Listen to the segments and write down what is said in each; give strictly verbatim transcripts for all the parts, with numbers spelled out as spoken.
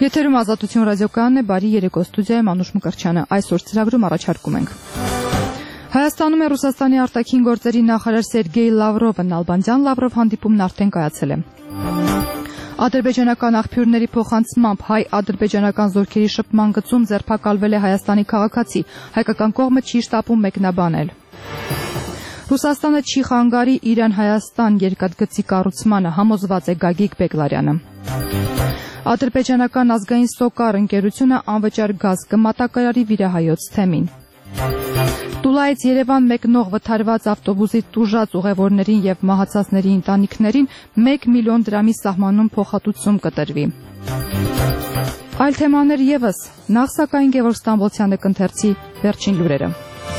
Եթերում Ազատություն ռադիոկայանն է, բարի երեկո, ստուդիայում Անուշ Մկրտչյանը։ Այսօր ծրագրում առաջարկում ենք. Հայաստանում է Ռուսաստանի արտաքին գործերի նախարար Սերգեյ Լավրովը, Նալբանդյան Լավրով հանդիպումն արդեն կայացել է։ Ադրբեջանական աղբյուրների փոխանցմամբ հայ-ադրբեջանական զորքերի շփման գծում ձերբակալվել է Հայաստանի քաղաքացի, հայկական կողմը չի շտապում մեկնաբանել։ Ռուսաստանը չի խանգարի Իրան-Հայաստան երկաթգծի կառուցմանը, համոզված է Գագիկ Բեգլարյանը։ Ադրբեջանական ազգային սոկար ընկերությունը անվճար գազ կմատակարարի Վիրահայոց թեմին։ Տուլայից Երևան մեկնող վթարված ավտոբուսի տուժած ուղևորներին եւ մահացածների ընտանիքներին մեկ միլիոն դրամի սահմանում փոխհատուցում կտրվի։ Այլ թեմաներ եւս, նախ սակայն Գևորգ Ստամբոլցյանը կընթերցի վերջին լուրերը։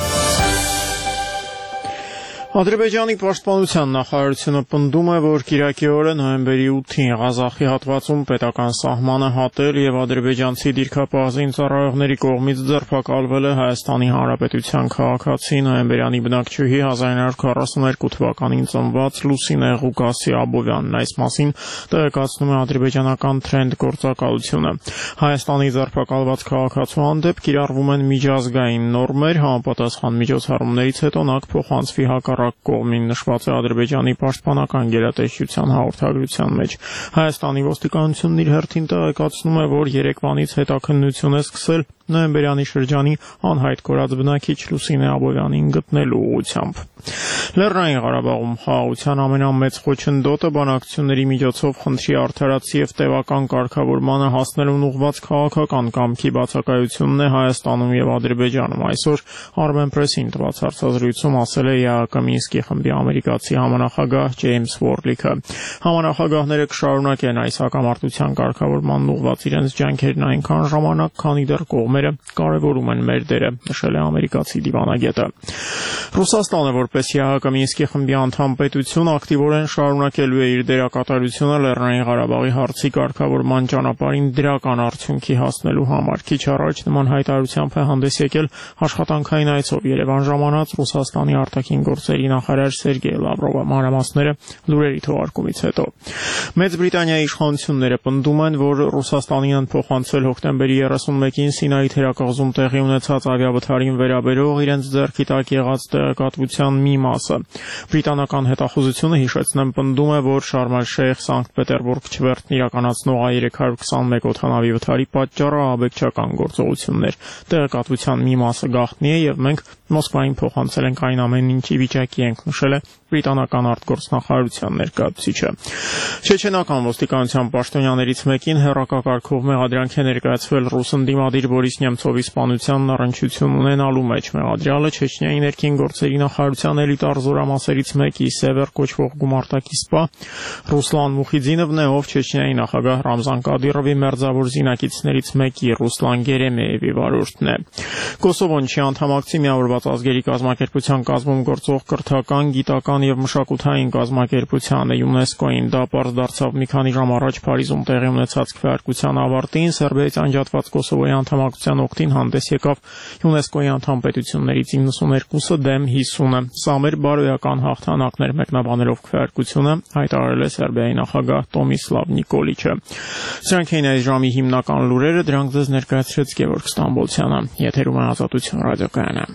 Ադրբեջանի պաշտպանության նախարարությունը պնդում է, որ կիրակի օրը նոյեմբերի ութին Ղազախի հատվածում պետական սահմանը հատել եւ ադրբեջանցի դիրքապահ ծառայողների կողմից ձերբակալվել է Հայաստանի Հանրապետության քաղաքացի նոյեմբերյանի բնակչուհի հազար ինը հարյուր քառասունութ թվականին ծնված Լուսինե Ղուկասի Աբովյանն, այս մասին տեղեկացնում է ադրբեջանական Trend գործակալությունը։ Հայաստանի ձերբակալված քաղաքացու հանդեպ կիրառվում են միջազգային նորմեր, համապատասխան միջոցառումներից հետո նա կփոխանցվի հակառակ կողմին, նշված է Ադրբեջանի պաշտպանական գերատեսչության հաղորդագրության մեջ։ Հայաստանի ոստիկանությունն իր հերթին տեղեկացնում է, որ երեկվանից հետաքննություն է սկսել նոյեմբերյանի շրջանի անհայտ կորած բնակիչ Լուսինե Աբովյանին գտնելու ուղղությամբ։ Լեռնային Ղարաբաղում խաղաղության ամենամեծ խոչընդոտը բանակցությունների միջոցով խնդրի արդարացի եւ տևական կարգավորմանը հասնելուն ուղղված քաղաքական կամքի բացակայությունն է Հայաստանում եւ Ադրբեջանում։ Այսօր Armenpress-ին տված հարցազրույցում ասել է ԵԱՀԿ Մինսկի խմբի ամերիկացի համանախագահ Ջեյմս Վորլիքը։ Համանախագահները կշարունակեն այս հակամարտության կարգավորմանն ուղղված իրենց ջանքերն այնքան ժամանակ, քանի դեռ կողմերը կարևորում են մեր դերը, նշել է ամերիկացի դիվանագետը։ Ռուսաստանը, որպես ԵԱՀԿ Մինսկի խմբի անդամ պետություն, ակտիվորեն շարունակելու է իր դերակատարությունը Լեռնային Ղարաբաղի հարցի կարգավորման ճանապարհին դրական արդյունքի հասնելու համար։ Քիչ առաջ նման հայտարարությամբ է հանդես եկել աշխատանքային այցով Երևան ժամանած Ռուսաստանի արտաքին գործերի նախարար Սերգեյ Լավրովը։ Մանրամասները լուրերի թողարկումից հետո։ Մեծ Բրիտանիայի իշխանությունները պնդում են, որ Ռուսաստանին են փոխանցել հոկտեմբերի երեսունմեկին Սինայի թերակղզում տեղի ունեցած ավիավթարին վերաբերող իրենց ձեռքի տակ եղած տեղեկատվության մի մասը։ Բրիտանական հետախուզությունը, հիշեցնեմ, պնդում է, որ Շարմ ալ-Շեյխ Սանկտ Պետերբուրգ չվերթն իրականացնող A երեք հարյուր քսանմեկ օդանավի վթարի պատճառը ահաբեկչական գործողություններ։ Տեղեկատվության մի մասը գաղտնի է եւ մենք Մոսկվային փոխանցել ենք այն ամենն, ինչի վիճակի ենք, նշել է բրիտանական արտգործնախարարության ներկայացուցիչը։ Չեչենական ոստիկանության պաշտոնյաներից մեկին հեռակակարգով մեղադրանք է ներկայացվել ռուս ընդդիմադիր Բորիս Նեմցովի սպանությանն առնչություն ունենալու մեջ։ Մեղադրյալը Չեչնիայի ներքին գործերի նախարարության էլիտար զորամասերից մեկի Սևեր կոչվող գումարտակի սպա Ռուսլան Մուխիդինովն է, ով Չեչնիայի նախագահ Ռամզան Կադիրովի մերձավոր զինակիցներից մեկի Ռուսլան Գերեմեևի վարորդն է։ Կոսովոն չի անդամակցի Միավորված ազգերի կազմակերպության կազմում գործող կրթական, գիտական եւ մշակութային կազմակերպությանը ՅՈՒՆԵՍԿՕ-ին։ Դա պարզ դարձավ մի քանի ժամ առաջ Փարիզում տեղի ունեցած քվեարկության ավարտին։ Սերբիայից անջատված Կոսովոյի անդամակցության օգտին հանդես եկավ ՅՈՒՆԵՍԿՕ-ի անդամ պետություններից իննսունհինը դեմ հիսունը։ Սա մեր բարոյական հաղթանակն էր, մեկնաբանելով քվեարկությունը հայտարարել է Սերբիայի նախագահ Տոմիսլավ Նիկոլիչը։ Սրանք էին այս ժամի հիմնական լուրերը, դրանք ձեզ ներկայացրեց Գևորգ Ստամբոլցյանը։ Եթերում է Ազատություն ռադիոկայանը։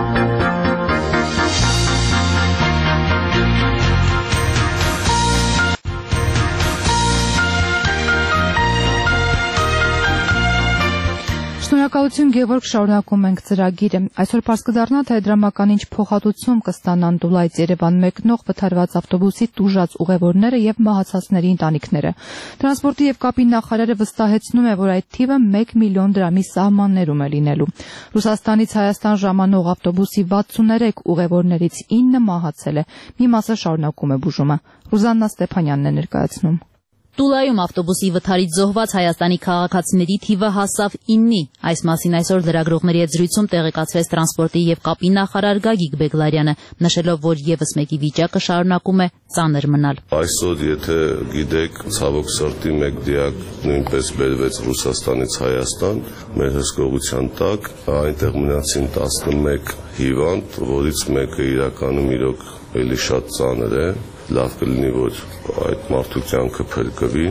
Շնորհակալություն Գևորգ, շարունակում ենք ծրագիրը։ Այսօր պարզ կդառնա, թե դրամական ինչ փոխհատուցում կստանան Տուլայից Երևան մեկնող վթարված ավտոբուսի տուժած ուղևորները եւ մահացածների ընտանիքները։ Տրանսպորտի եւ կապի նախարարը վստահեցնում է, որ այդ թիվը մեկ միլիոն դրամի սահմաններում է լինելու։ Ռուսաստանից Հայաստան ժամանող ավտոբուսի վաթսուններեք ուղևորներից ինը մահացել է։ Մի մասը շարունակում է բուժումը։ Ռուզաննա Ստեփանյանն է ներկայացնում։ Տուլայում ավտոբուսի վթարից զոհված Հայաստանի քաղաքացիների թիվը հասավ ինի։ Այս մասին այսօր լրագրողների հետ զրույցում տեղեկացրեց տրանսպորտի եւ կապի նախարար Գագիկ Բեգլարյանը, նշելով, որ եւս մեկի վիճակը շարունակում է ծանր մնալ։ Այսօր, եթե գիտեք, ցավոք սրտի մեկ դիակ նույնպես բերվեց Ռուսաստանից Հայաստան, մեր հսկողության տակ, այնտեղ մնացին տասնմեկ հիվանդ, որից մեկը իրականում իրոք էլի շատ ծանր է։ Լավ կլինի, որ այդ մարդու կյանքը փրկվի։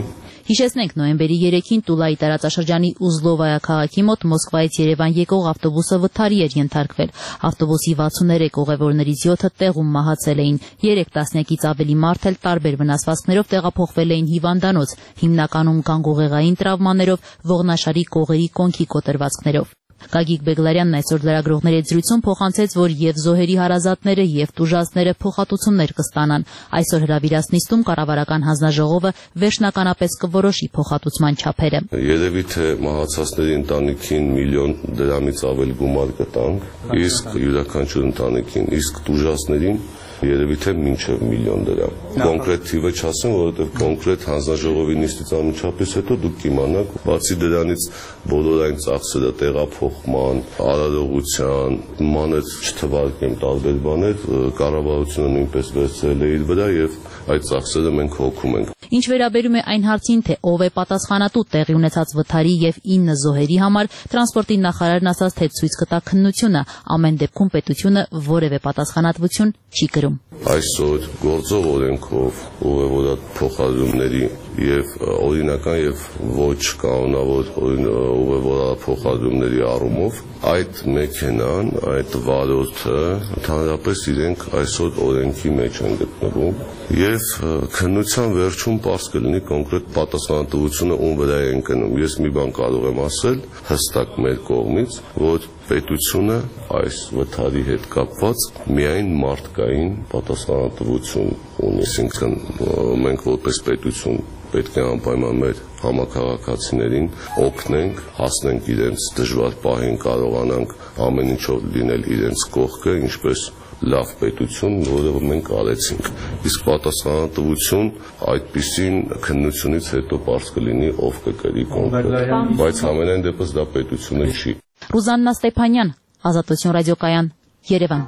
Հիշեցնենք, նոյեմբերի երեքին Տուլայի տարածաշրջանի Ուզլովայա քաղաքի մոտ Մոսկվայից Երևան եկող ավտոբուսը վթարի էր ենթարկվել։ Ավտոբուսի վաթսուններեք ուղևորներից յոթը տեղում մահացել էին։ Երեք տասնյակից ավելի մարդ էլ տարբեր վնասվածքներով տեղափոխվել էին հիվանդանոց, հիմնականում գանգուղեղային տրավմաներով, ողնաշարի կողերի կոնքի կոտրվածքներով։ Գագիկ Բեգլարյանն այսօր լրագրողների հետ զրույցում փոխանցեց, որ եւ զոհերի հարազատները եւ տուժածները փոխհատուցումներ կստանան։ Այսօր հրավիրած նիստում կառավարական հանձնաժողովը վերջնականապես կորոշի փոխհատուցման չափերը։ Երևի թե մահացածների ընտանիքին միլիոն դրամից ավել գումար կտանք, իսկ յուրաքանչյուր ընտանիքին, իսկ տուժածներին երևի թե մինչև միլիոն դրամ։ Կոնկրետ թիվը չասեմ, որովհետև կոնկրետ հանձնաժողովի նիստից անմիջապես հետո դուք կիմանաք, բացի դրանից բոլոր այն ծախսերը տեղափոխման, արարողության, մանր չթվարկեմ տարբեր բաներ, կառավարությունը նույնպես վերցրել է իր վրա եւ այդ ծախսերը մենք հոգում ենք։ Ինչ վերաբերում է այն հարցին, թե ով է պատասխանատու տեղի ունեցած վթարի եւ ինը զոհերի համար, տրանսպորտի նախարարն ասաց, թե ցույց կտա քննությունը, ամեն դեպքում պետությունը որևէ պատասխանատվություն չի կրում։ Այսօր գործող օրենքով ուղևորատ փոխադրումների եւ օրինական եւ ոչ կանոնավոր ուղևորատ փոխադրումների առումով այդ մեքենան, այդ վարորդը ընդհանրապես իրենք այսօր օրենքի մեջ են գտնվում եւ քննության վերջում պարզ կլինի կոնկրետ պատասխանատվությունը ում վրա է ընկնում։ Ես մի բան կարող եմ ասել հստակ մեր կողմից, որ պետությունը այս վթարի հետ կապված միայն մարդկային պատասխանատվություն ունի, այսինքն մենք որպես պետություն պետք է անպայման մեր համաքաղաքացիներին օգնենք, հասնենք իրենց դժվար պահին, կարողանանք ամեն ինչով լինել իրենց կողքը, ինչպես լավ պետություն, որը մենք արեցինք։ Իսկ պատասխանատվություն այդպիսին քննությունից հետո պարզ կլինի ով կկրի կոնկրետ, բայց ամենայն դեպս դա պետությունը չի։ Ռուզաննա Ստեփանյան, Ազատություն ռադիոկայան, Երևան։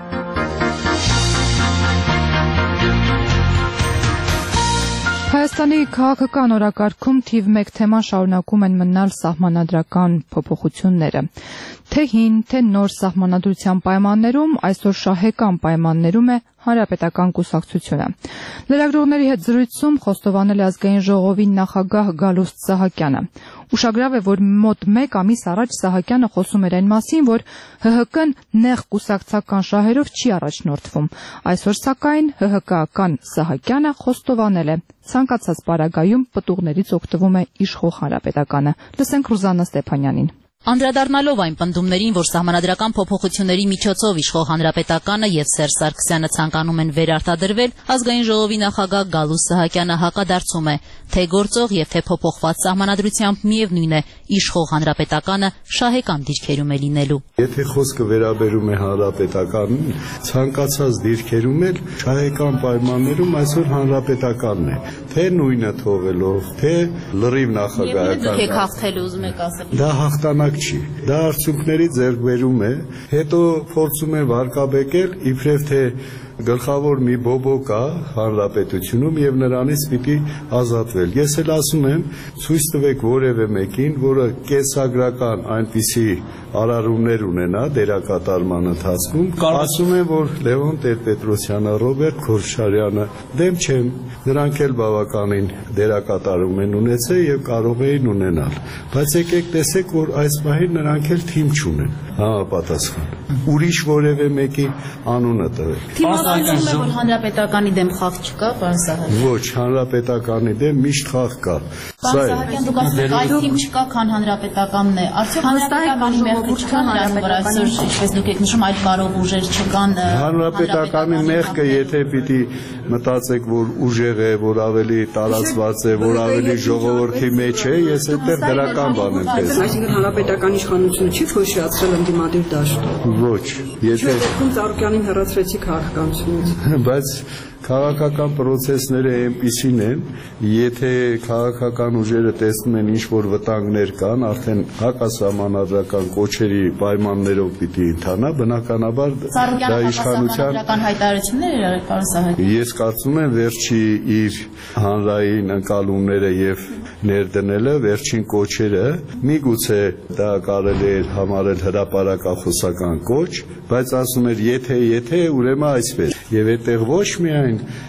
Հայաստանի քաղաքական օրակարգում թիվ մեկ թեման շարունակում են մնալ սահմանադրական փոփոխությունները։ Թե հին, թե նոր սահմանադրության պայմաններում, այսօր շահեկան պայմաններում է Հանրապետական կուսակցությունը։ Լրագրողների հետ զրույցում խոստովանել է Ազգային ժողովի նախագահ Գալուստ Սահակյանը։ Ուշագրավ է, որ մոտ մեկ ամիս առաջ Սահակյանը խոսում էր այն մասին, որ Հ Հ Կն նեղ կուսակցական շահերով չի առաջնորդվում։ Այսօր սակայն Հ Հ Կական Սահակյանը խոստովանել է, ցանկացած պարագայում պտուղներից օգտվում է իշխող Հանրապետականը։ Լսենք Ռուզաննա Ստեփանյանին։ Անդրադառնալով այն պնդումներին, որ սահմանադրական փոփոխությունների միջոցով իշխող Հանրապետականը եւ Սերժ Սարգսյանը ցանկանում են վերարտադրվել, Ազգային ժողովի նախագահ Գալուստ Սահակյանը հակադարձում է, թե գործող եւ թե փոփոխված սահմանադրությամբ միևնույն է, իշխող Հանրապետականը շահեկան դիրքերում է լինելու։ Եթե խոսքը վերաբերում է Հանրապետականին, ցանկացած դիրքերում էլ շահեկան պայմաններում այսօր Հանրապետականն է, թե նույնը թողելով, թե լրիվ նախագահական։ Դուք եք հաղթել, ուզում եք ասել։ Դա հաղթանակ չի, դա արդյունքների ձեռքբերում է, հետո փորձում է վարկաբեկել իբրև թե գլխավոր մի բոբո կա հանրապետությունում եւ նրանից պիտի ազատվել։ Ես էլ ասում եմ, ցույց տվեք որևէ մեկին, որը կենսագրական այնպիսի արարումներ ունենա դերակատարման ընթացքում, ասում եմ, որ Լևոն Տեր-Պետրոսյանը, Ռոբերտ Քորշարյանը դեմ չեմ, նրանք էլ բավականին դերակատարում են ունեցել եւ կարող էին ունենալ։ Բայց եկեք տեսեք, որ այս պահին նրանք էլ թիմ չունեն համապատասխան։ Ուրիշ որևէ մեկի անունը տվեք։ Ասում է, որ Հանրապետականի դեմ խաղ չկա, պարոն Սահակյան։ Ոչ, Հանրապետականի դեմ միշտ խաղ կա։ Պարոն Սահակյան, դուք ասում եք, այս թիմ չկա, քան Հանրապետականն է։ Արդյոք Հանրապետականի մեղքը չկա նրանց, որ այսօր, ինչպես դուք եք նշում, այդ կարող ուժեր չկան։ Հանրապետականի մեղքը, եթե պիտի մտածեք, որ ուժեղ է, որ ավելի տարածված է, որ ավելի ժողովրդի մեջ է, ես այդտեղ դրական բան եմ տեսնում։ Այսինքն Հանրապետական իշխանությունը չի փոշիացրել ընդդիմադիր դաշտը։ Ոչ, եթե Ծառուկյանին հեռացրեցի քաղաքականությունից։ Բայց քաղաքական process-ները այնպիսին են, եթե քաղաքական ուժերը տեսնում են ինչ-որ վտանգներ կան, արդեն հակասահմանադրական կոչերի պայմաններով պիտի ընթանա, բնականաբար դա իշխանության հայտարարություններ էր արել, պարոն Սահակյան։ Ես կարծում եմ վերջի իր հանրային ընկալումները եւ ներդնելը, վերջին կոչերը, միգուցե դա կարելի է համարել հրապարակախոսական կոչ, բայց ասում էր եթե եթե ուրեմն այսպես։ Եվ այդտեղ ոչ միայն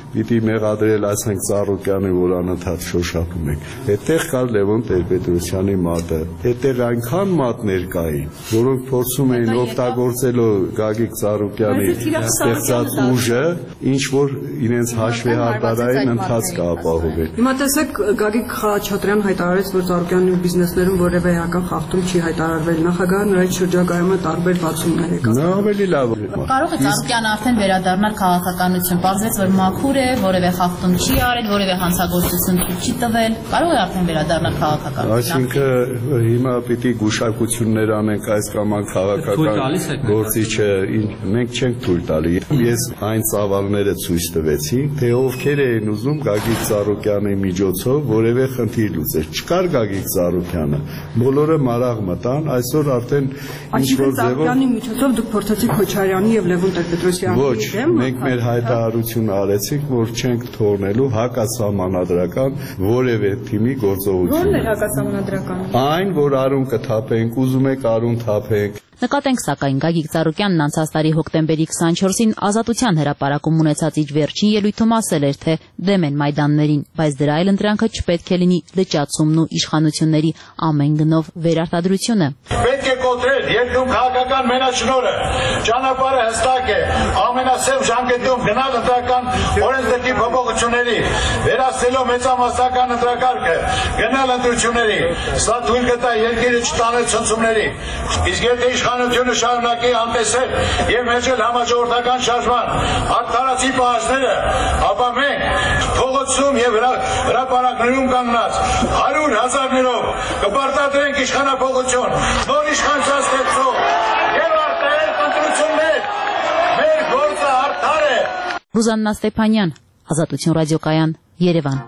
պիտի մեղադրել, ասենք Ծառուկյանի, որ անընդհատ շոշափում եք։ Այդտեղ կար Լևոն Տեր-Պետրոսյանի մատը։ Այդտեղ այնքան մատներ կային, որոնք փորձում էին օգտագործելով Գագիկ Ծառուկյանի ստեղծած ուժը, ինչ որ իրենց հաշվեհարդարային ընթացք ապահովել։ Հիմա տեսեք, Գագիկ Խաչատրյան հայտարարեց, որ Ծառուկյանի բիզնեսներում որևէ էական խախտում չի հայտարարվել։ Նախագահը նրա շրջագայում տարբեր բացումներ է կազմել։ Նա ավելի լավ է։ Կարող է Ծառուկյանը արդեն վերադառնալ քաղաքականություն, պարզվեց, որ մաքուր է, որևէ խախտում չի արել, որևէ հանցագործություն չի տվել։ Կարող է արդեն վերադառնալ քաղաքականություն։ Այսինքն հիմա պիտի գուշակություններ անենք այս կամ այն քաղաքական գործիչը, մենք չենք թույլ տալի։ Ես այն ծավալները ցույց տվեցի, թե ովքեր էին ուզում Գագիկ Ծառուկյանի միջոցով որևէ խնդիր լուծել։ Չկար Գագիկ Ծառուկյանը, բոլորը մարաղ մտան, այսօր արդեն ինչ որ ձևով Ծառուկյանի միջոցով դուք փորձեցիք Քոչարյանի եւ Լևոն Տեր-Պետրոսյանի Ոչ, մենք մեր հայտարարությունը արեցինք, որ չենք թողնելու հակասահմանադրական որևէ թիմի գործողություն։ Ո՞րն է հակասահմանադրականը։ Այն, որ արուն կթափենք, ուզում եք արուն թափենք։ Նկատենք սակայն Գագիկ Ծառուկյանն անցած տարի հոկտեմբերի քսաներկուսին Ազատության հրապարակում ունեցած իր վերջին ելույթում ասել էր, թե դեմ են Մայդաններին, բայց դրա այլ ընտրանքը չպետք է լինի լճացումն ու իշխանությունների ամեն գնով վերարտադրությունը։ Պետք է կոտրել երկրում քաղաքական մենաշնորհը, ճանապարհը հստակ է, ամենասև ժամկետում գնալ ընտրական օրենսդրքի փոփոխությունների, վերացնելով մեծամասնական ընտրակարգը, գնալ ընտրությունների, սա թույլ կտա երկիրը չտանել ցնցումների, իսկ եթե իշխանությունը շարունակի անտեսել եւ մեջել համաժողովրդական շարժման արդարացի պահանջները, ապա մենք փողոցում եւ հրապարակներում կանգնած հարյուր հազարներով կպարտադրենք իշխանափոխություն, նոր իշխանության ստեղծող եւ արտահայտ ընտրություններ, մեր գործը արդար է։ Ռուզաննա Ստեփանյան, Ազատություն ռադիոկայան, Երևան։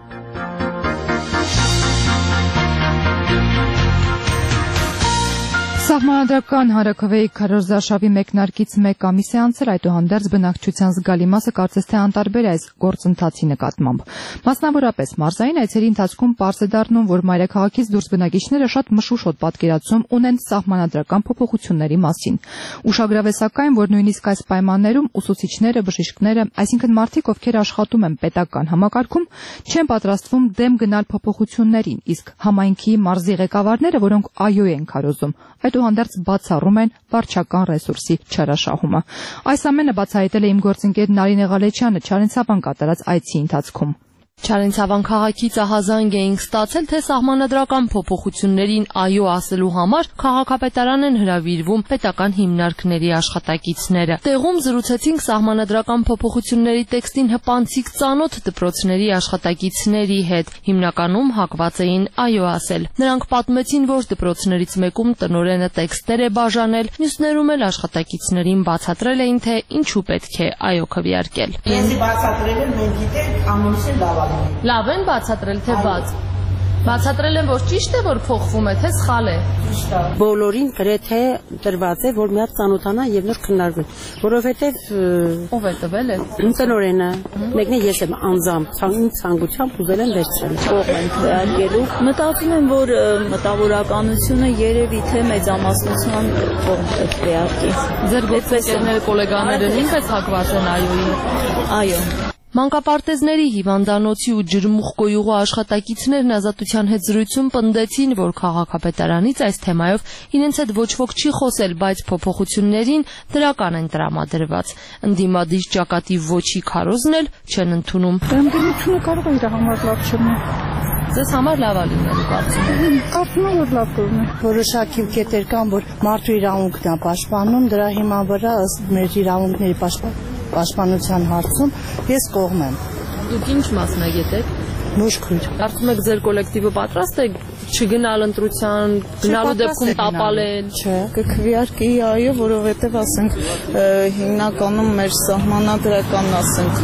Սահմանադրական Հարաքվեի քարոզարշավի մեկնարկից մեկ ամիս է անցել, այդուհանդերձ բնակչության զգալի մասը կարծես թե անտարբեր է այս գործընթացի նկատմամբ։ Մասնավորապես մարզային այցերի ընթացքում պարզ է դառնում, որ մայրաքաղաքից դուրս բնակիչները շատ մշուշոտ պատկերացում ունեն սահմանադրական փոփոխությունների մասին։ Ուշագրավ է սակայն, որ նույնիսկ այս պայմաններում ուսուցիչները, բժիշկները, այսինքն մարդիկ, ովքեր աշխատում են պետական համակարգում, չեն պատրաստվում դեմ գնալ փոփոխություններին, իսկ համայնքի մարզի ղեկավարները, որոնք այո են քարոզում, այդուհանդերձ բացառում են վարչական ռեսուրսի չարաշահումը։ Այս ամենը բացահայտել է իմ գործընկեր Նարինե Ղալեչյանը Չարենցավան կատարած այցի ընթացքում։ Չարենցավան քաղաքից ահազանգ էինք ստացել, թե սահմանադրական փոփոխություններին այո ասելու համար քաղաքապետարան են հրավիրվում պետական հիմնարկների աշխատակիցները։ Տեղում զրուցեցինք սահմանադրական փոփոխությունների տեքստին հպանցիկ ծանոթ դպրոցների աշխատակիցների հետ։ Հիմնականում հակված էին այո ասել։ Նրանք պատմեցին, որ դպրոցներից մեկում տնօրենը տեքստեր է բաժանել, մյուսներում էլ աշխատակիցներին բացատրել էին, թե ինչու պետք է այո քվեարկել։ Ես բացատրել եմ, մենք գիտենք, ամուսին լավ Լավ են բացատրել, թե բաց։ Բացատրել են, որ ճիշտ է, որ փոխվում է, թե սխալ է։ Բոլորին գրեթե տրված է, որ մի հատ ծանոթանա եւ նոր քննարկվեն, որովհետեւ ով է տվել է։ Տնօրենը, մեկն է ես եմ անձամբ, ցանկությամբ ուզել եմ վերցնել։ Կողմ են քվեարկելու։ Մտածում եմ, որ մտավորականությունը երևի թե մեծամասնության կողմ է քվեարկի։ Ձեր գործընկերները, գոլեգաները նույնպես հակված են այոյի։ Այո։ Մանկապարտեզների հիվանդանոցի ու ջրմուղ կոյուղու աշխատակիցներն Ազատության հետ զրույցում պնդեցին, որ քաղաքապետարանից այս թեմայով իրենց հետ ոչ ոք չի խոսել, բայց փոփոխություններին դրական են տրամադրված։ Ընդդիմադիր ճակատի ոչի քարոզն էլ չեն ընդունում։ Ընդդիմությունը կարող է իր համար լավ չլինել։ Ձեզ համար լավ է լինելու կարծում եք։ Կարծում եմ, որ լավ կլինի։ Որոշակի կետեր կան, որ մարդու իրավունքն է պաշտպանում, դրա հիման վրա ըստ մեր իրավունքների պաշտպանության հարցում ես կողմ եմ։ Դուք ինչ մասնագետ եք։ Մուշքույր։ Կարծում եք ձեր կոլեկտիվը պատրաստ է չգնալ ընտրության, գնալու դեպքում տապալել։ Չէ, կքվեարկի այո, որովհետև ասենք հիմնականում մեր սահմանադրական, ասենք,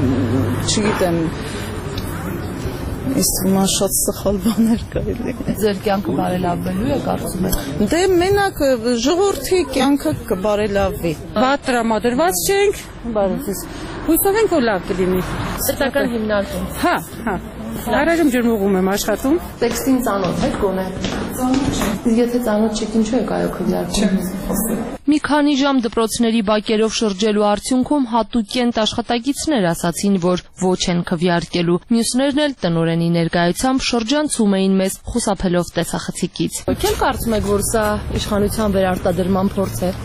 չգիտեմ, Իսկ մա շատ սխալ բաներ կարելի է։ Ձեր կյանքը բարելավվելու է կարծում եք։ Դե մենակ ժողովրդի կյանքը կբարելավվի։ Վատ տրամադրված չենք, բարոյս։ Հույսով ենք որ լավ կլինի։ Պետական հիմնարկում։ Հա, հա։ Արարում ջրմուղում եմ աշխատում։ Տեքստին ծանոթ եք գոնե։ Եթե ծանոթ չեք, ինչու եք այո քվեարկում։ Մի քանի ժամ դպրոցների բակերով շրջելու արդյունքում հատուկենտ աշխատակիցներ ասացին, որ ոչ են քվեարկելու։ Մյուսներն էլ տնօրենի ներկայությամբ շրջանցում էին մեզ խուսափելով տեսախցիկից։ Ո՞ք կարծում եք, որ սա իշխանության վերարտադրման փորձ է։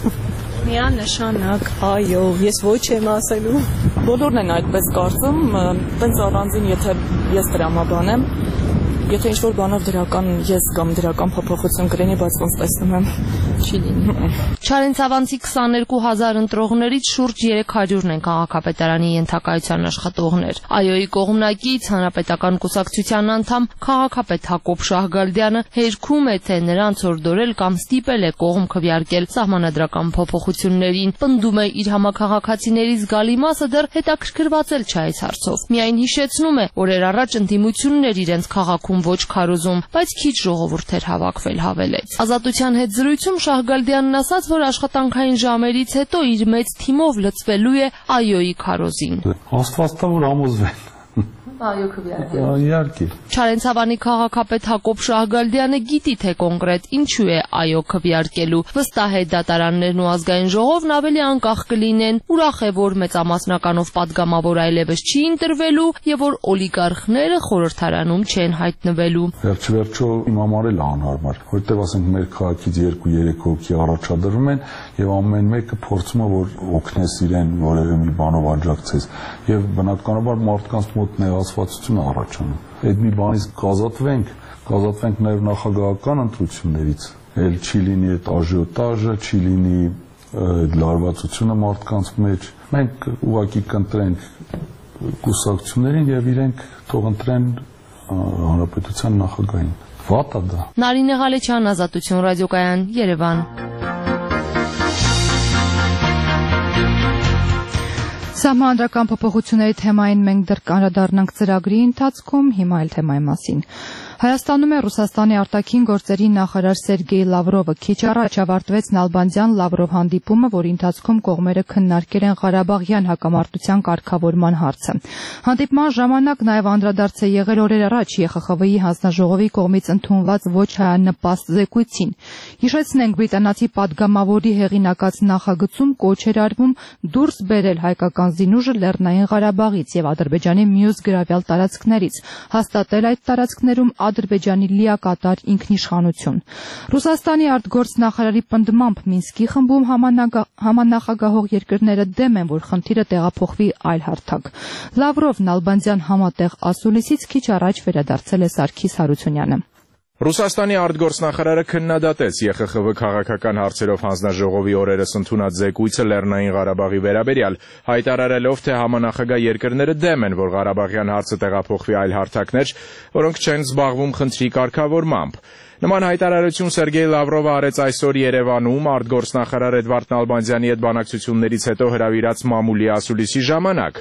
Միանշանակ, այո, ես ոչ եմ ասելու։ Բոլորն են այդպես կարծում, տենց առանձին, եթե ես դրամաբան եմ, եթե ինչ-որ բանով դրական ես կամ դրական փոփոխություն կրենի, բայց ոնց տեսնում եմ, չի լինի։ Չարենցավանցի քսաներկու հազար ընտրողներից շուրջ երեք հարյուրն են քաղաքապետարանի ենթակայության աշխատողներ։ ԱՅՈ-ի կողմնակից հանրապետական կուսակցության անդամ քաղաքապետ Հակոբ Շահգալդյանը հերքում է, թե նրանց օրդորել կամ ստիպել է կողմ քվեարկել սահմանադրական փոփոխություններին։ Պնդում է, իր համաքաղաքացիների զգալի մասը դեռ հետաքրքրված չէ այս հարցով։ Միայն հիշեցնում է, օրեր առաջ ընդդիմություններ իրենց քաղաքում ոչ քարոզում, բայց քիչ ժողովուրդ էր հավաքվել, հավելեց։ Ազատության հետ զրույցում Շահգալդյանն ասաց, որ աշխատանքային ժամերից հետո իր մեծ թիմով լծվելու է ԱՅՈ-ի քարոզին։ Աստված տա որ համոզվեն։ Այո, քվեարկել։ Իհարկե։ Չարենցավանի քաղաքապետ Հակոբ Շահգալդյանը գիտի, թե կոնկրետ ինչու է այո քվեարկելու։ Վստահ է, դատարաններն ու ազգային ժողովն ավելի անկախ կլինեն, ուրախ է, որ մեծամասնականով падգամավոր այլևս չի ընտրվելու եւ որ օլիգարխները խորհրդարանում չեն հայտնվելու։ Վերջիվերջո իմ համար էլ անհարմար, որտեղ ասենք մեր քաղաքից երկու-երեք հոգի առաջադրվում են եւ ամեն մեկը փորձում է որ օգնես իրեն որևէ մի բանով աջակցես եւ բնականաբար մարդկանց մոտ նեղացվածություն առաջանում։ Այդ մի բանից կազատվենք, կազատվենք նաև նախագահական ընտրություններից, էլ չի լինի այդ աժիոտաժը, չի լինի լարվածությունը մարդկանց մեջ։ Մենք ուղղակի կընտրենք կուսակցություններին եւ իրենք թող ընտրեն հանրապետության նախագահին։ Վատ է դա։ Նարինե Ղալեչյան, Ազատություն ռադիոկայան, Երևան։ Սահմանադրական փոփոխությունների թեմային մենք դեռ կանդրադառնանք ծրագրի ընթացքում, հիմա էլ թեմայի մասին։ Հայաստանում է Ռուսաստանի արտաքին գործերի նախարար Սերգեյ Լավրովը։ Քիչ առաջ ավարտվեց Նալբանդյան-Լավրով հանդիպումը, որի ընթացքում կողմերը քննարկել են Ղարաբաղյան հակամարտության կարգավորման հարցը։ Հանդիպման ժամանակ նաև անդրադարձ է եղել օրեր առաջ ԵԽԽՎ-ի հանձնաժողովի կողմից ընդունված ոչ հայանպաստ զեկույցին։ Հիշեցնենք, բրիտանացի падգամավորի հեղինակած նախագծում կոչ էր արվում դուրս բերել հայկական զինուժը Լեռնային Ղարաբաղից եւ Ադրբեջանի մյուս գրավյալ տարածքներից, հաստատել այդ տարածքներում Ադրբեջանի լիակատար ինքնիշխանություն։ Ռուսաստանի արտգործնախարարի պնդմամբ Մինսկի խմբում համանախագահող երկրները դեմ են, որ խնդիրը տեղափոխվի այլ հարթակ։ Լավրով Նալբանդյան համատեղ ասուլիսից քիչ առաջ վերադարձել է Սարգիս Հարությունյանը։ Ռուսաստանի արտգործնախարարը քննադատեց ԵԽԽՎ քաղաքական հարցերով հանձնաժողովի օրերս ընդունած զեկույցը Լեռնային Ղարաբաղի վերաբերյալ, հայտարարելով, թե համանախագահ երկրները դեմ են, որ Ղարաբաղյան հարցը տեղափոխվի այլ հարթակներ, որոնք չեն զբաղվում խնդրի կարգավորմամբ։ Նման հայտարարություն Սերգեյ Լավրովը արեց այսօր Երևանում արտգործնախարար Էդվարդ Նալբանդյանի հետ բանակցություններից հետո հրավիրած մամուլի ասուլիսի ժամանակ։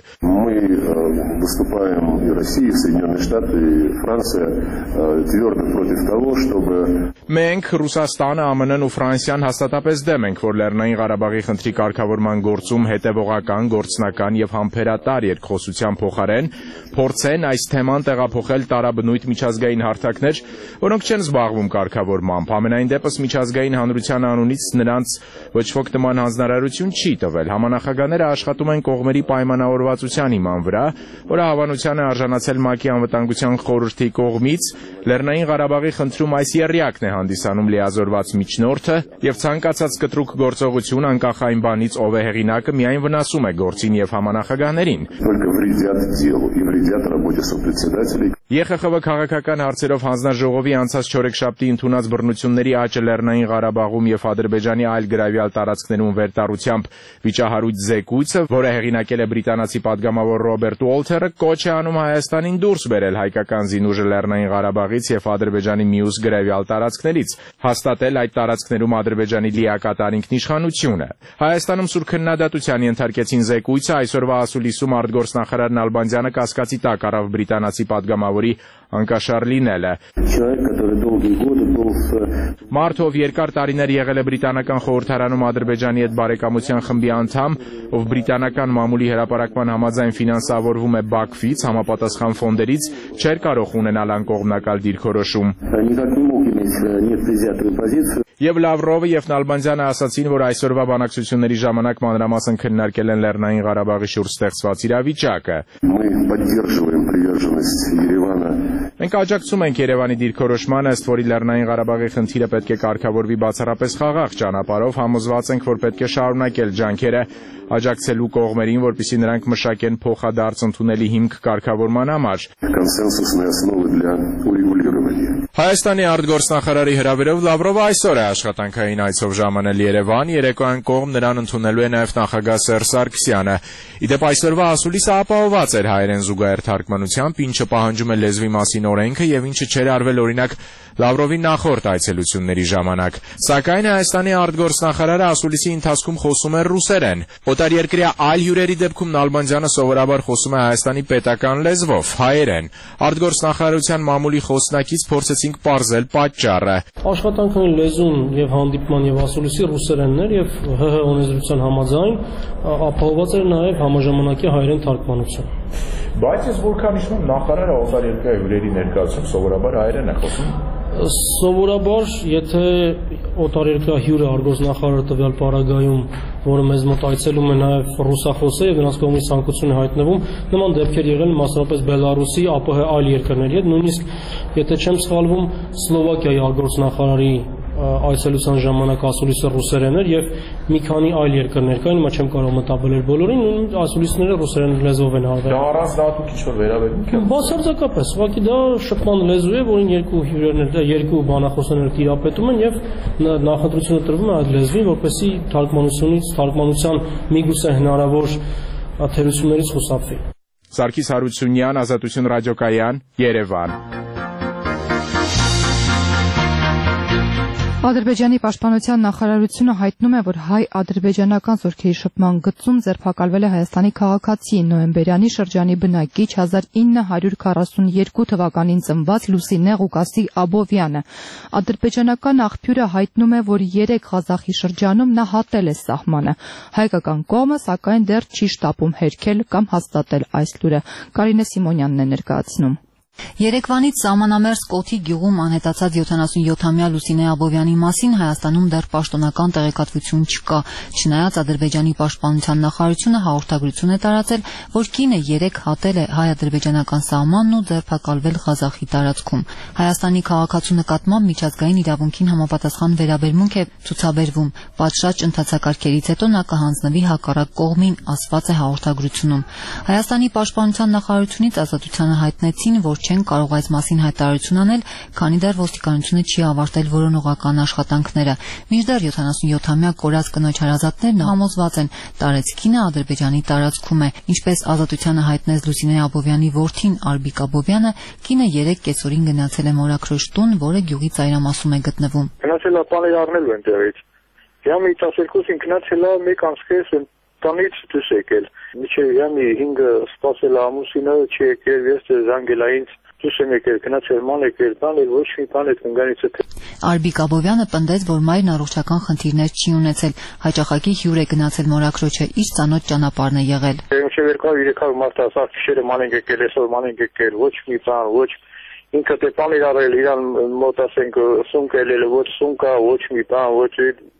Выступаем и Россия, и Соединенные Штаты, и Франция твердо против того, чтобы Մենք Ռուսաստանը, ԱՄՆ-ն ու Ֆրանսիան հաստատապես դեմ ենք, որ Լեռնային Ղարաբաղի խնդրի կարգավորման գործում հետևողական, գործնական եւ համբերատար երկխոսության փոխարեն փորձեն այս թեման տեղափոխել տարաբնույթ միջազգային հարթակներ, որոնք չեն զբաղվում կարգավորմամբ։ Ամենայն դեպս միջազգային հանրության անունից նրանց ոչ ոք նման հանձնարարություն չի տվել։ Համանախագահները աշխատում են կողմերի պայմանավորվածության հիման վրա, որը հավանության է արժանացել ՄԱԿ-ի անվտանգության խորհրդի կողմից։ Լեռնային Ղարաբաղի խնդրում այս եռյակն է հանդիսանում լիազորված միջնորդը եւ ցանկացած կտրուկ գործողություն անկախ այն բանից ով է հեղինակը միայն վնասում է գործին եւ համանախագահներին։ ԵԽԽՎ քաղաքական հարցերով հանձնաժողովի անցած չորեքշաբթի ընդունած բռնությունների աճը Լեռնային Ղարաբաղում եւ Ադրբեջանի այլ գրավյալ տարածքներում վերտառությամբ վիճահարույց զեկույցը, որը հեղինակել է բրիտանացի падգամավոր Ռոբերտ Ուոլթերը, կոչ է անում Հայաստանին դուրս բերել հայկական զինուժը Լեռնային Ղարաբաղից եւ Ադրբեջանի մյուս գրավյալ տարածքներից, հաստատել այդ տարածքներում Ադրբեջանի լիակատար ինքնիշխանությունը։ Հայաստանում սուր քննադատության ենթարկեցին զեկույցը, այսօրվա ասուլիսում արտգործնախարար Նալբանդյանը կասկածի տակ առավ բրիտանացի падգամավորի անկաշար լինելը։ Մարդ, ով երկար տարիներ եղել է բրիտանական խորհրդարանում Ադրբեջանի հետ բարեկամության խմբի անդամ, ով բրիտանական մամուլի հրապարակման համաձայն ֆինանսավորվում է Բաքվից, համապատասխան ֆոնդերից, չէր կարող ունենալ անկողմնակալ դիրքորոշում։ Եվ Լավրովը եւ Նալբանդյանը ասացին, որ այսօրվա բանակցությունների ժամանակ մանրամասն քննարկել են Լեռնային Ղարաբաղի շուրջ ստեղծված իրավիճակը։ Մենք աջակցում ենք Երևանի դիրքորոշմանը, ըստ որի Լեռնային Ղարաբաղի խնդիրը պետք է կարգավորվի բացառապես խաղաղ ճանապարհով, համոզված ենք, որ պետք է շարունակել ջանքերը աջակցելու կողմերին, որպեսզի նրանք մշակեն փոխադարձ ընդունելի հիմք կարգավորման համար։ Հայաստանի արտգործնախարարի հրավերով Լավրովը այսօր է աշխատանքային այցով ժամանել Երևան, երեկոյան կողմ նրան ընդունելու է նաև նախագահ Սերժ Սարգսյանը։ Իդեպ այսօրվա ասուլիսը ապահովված էր հայերեն զուգահեռ թարգմանությամբ, ինչը պահանջում է լեզվի մասին օրենքը եւ ինչը չէր արվել օրինակ Լավրովի նախորդ այցելությունների ժամանակ։ Սակայն Հայաստանի արտգործնախարարը ասուլիսի ընթացքում խոսում էր ռուսերեն։ Օտարերկրյա այլ հյուրերի դեպքում Նալբանդյանը սովորաբար խոսում է Հայաստանի պետական լեզվով՝ հայերեն։ Արտգործնախարարության մամուլի խոսնակից փորձեցինք պարզել պատճառը։ Աշխատանքային լեզուն եւ հանդիպման եւ ասուլիսի ռուսերենն էր եւ ՀՀ օրենսդրության համաձայն ապահովված էր նաեւ համաժամանակի հայերեն թարգմանություն։ Բայց ես որքան հիշում եմ, նախարարը օտարերկրյա հյուրերի ներկայացում սովորաբար հայերեն է խոսում։ Սովորաբար, եթե օտարերկրյա հյուրը արտգործնախարարը տվյալ պարագայում, որը մեզ մոտ այցելում է նաև ռուսախոս է եւ նրանց կողմից ցանկություն է հայտնվում, նման դեպքեր եղել են մասնավորապես Բելարուսի, ԱՊՀ այլ երկրների հետ, նույնիսկ եթե չեմ սխալվում, Սլովակիայի արտգործնախարարի այցելության ժամանակ ասուլիսը ռուսերեն էր եւ մի քանի այլ երկրներ կային, հիմա չեմ կարող մտաբերել բոլորին, նույն ասուլիսները ռուսերեն լեզվով են արվել։ Դա առանց դատու ինչ-որ վերաբերում է։ Բացարձակապես, ուղղակի դա շփման լեզու է, որին երկու հյուրերներ, երկու բանախոսներ տիրապետում են եւ նախընտրությունը տրվում է այդ լեզվին, որպեսզի թարգմանությունից, թարգմանության միգուցե հնարավոր թերություններից խուսափվի։ Սարգիս Հարությունյան, Ազատություն ռադիոկայան, Երևան։ Ադրբեջանի պաշտպանության նախարարությունը հայտնում է, որ հայ-ադրբեջանական զորքերի շփման գծում ձերբակալվել է Հայաստանի քաղաքացի նոյեմբերյանի շրջանի բնակիչ հազար ինը հարյուր քառասունյոթ թվականին ծնված Լուսինե Ղուկասի Աբովյանը։ Ադրբեջանական աղբյուրը հայտնում է, որ երեք Ղազախի շրջանում նա հատել է սահմանը։ Հայկական կողմը սակայն դեռ չի շտապում հերքել կամ հաստատել այս լուրը։ Կարինե Սիմոնյանն է ներկայացնում։ Երեկվանից սահմանամերձ Կոթի գյուղում անհետացած յոթանասունյոթամյա Լուսինե Աբովյանի մասին Հայաստանում դեռ պաշտոնական տեղեկատվություն չկա, չնայած Ադրբեջանի պաշտպանության նախարարությունը հաղորդագրություն է տարածել, որ կինը երեք հատել է հայ-ադրբեջանական սահմանն ու ձերբակալվել Ղազախի տարածքում։ Հայաստանի քաղաքացու նկատմամբ միջազգային իրավունքին համապատասխան վերաբերմունք է ցուցաբերվում, պատշաճ ընթացակարգերից հետո նա կհանձնվի հակառակ կողմին, ասված է հաղորդագրությունում։ Հայաստանի պաշտպանության նախարարությունից Ազատությանը հայտնեցին, որ չեն կարող այս մասին հայտարարություն անել, քանի դեռ ոստիկանությունը չի ավարտել որոնողական աշխատանքները։ Մինչդեռ յոթանասունյոթամյա կորած կնոջ հարազատներն համոզված են, տարեցկինը Ադրբեջանի տարածքում է։ Ինչպես Ազատությանը հայտնեց Լուսինե Աբովյանի որդին Արբիկ Աբովյանը, կինը երեք կեսօրին գնացել է մորաքրոջ տուն, որը գյուղի ծայրամասում է գտնվում։ Գնացել է բաներ առնել այնտեղից։ Ямի տասներկուսին գնացել է մեկ անցքես տանից դուրս եկել։ Միջև ямի հինգը սպասել ամուսինը չի եկել, ես զանգելային դուրս եմ եկել, գնացել ման եկել, բանել ոչ մի բան այդ ընկանից է։ Արբիկ Աբովյանը պնդեց, որ մայրն առողջական խնդիրներ չի ունեցել, հաճախակի հյուր է գնացել մորաքրոջը, իր ծանոթ ճանապարհն է եղել։ Մինչև երկար երեք մարդ ասա քիշերը ման ենք եկել, այսօր ման ենք եկել, ոչ մի բան, ոչ ինքը դե բան իր արել, իրան մոտ ասենք սունկ ելել, ոչ սունկա, ոչ մի բան, ոչ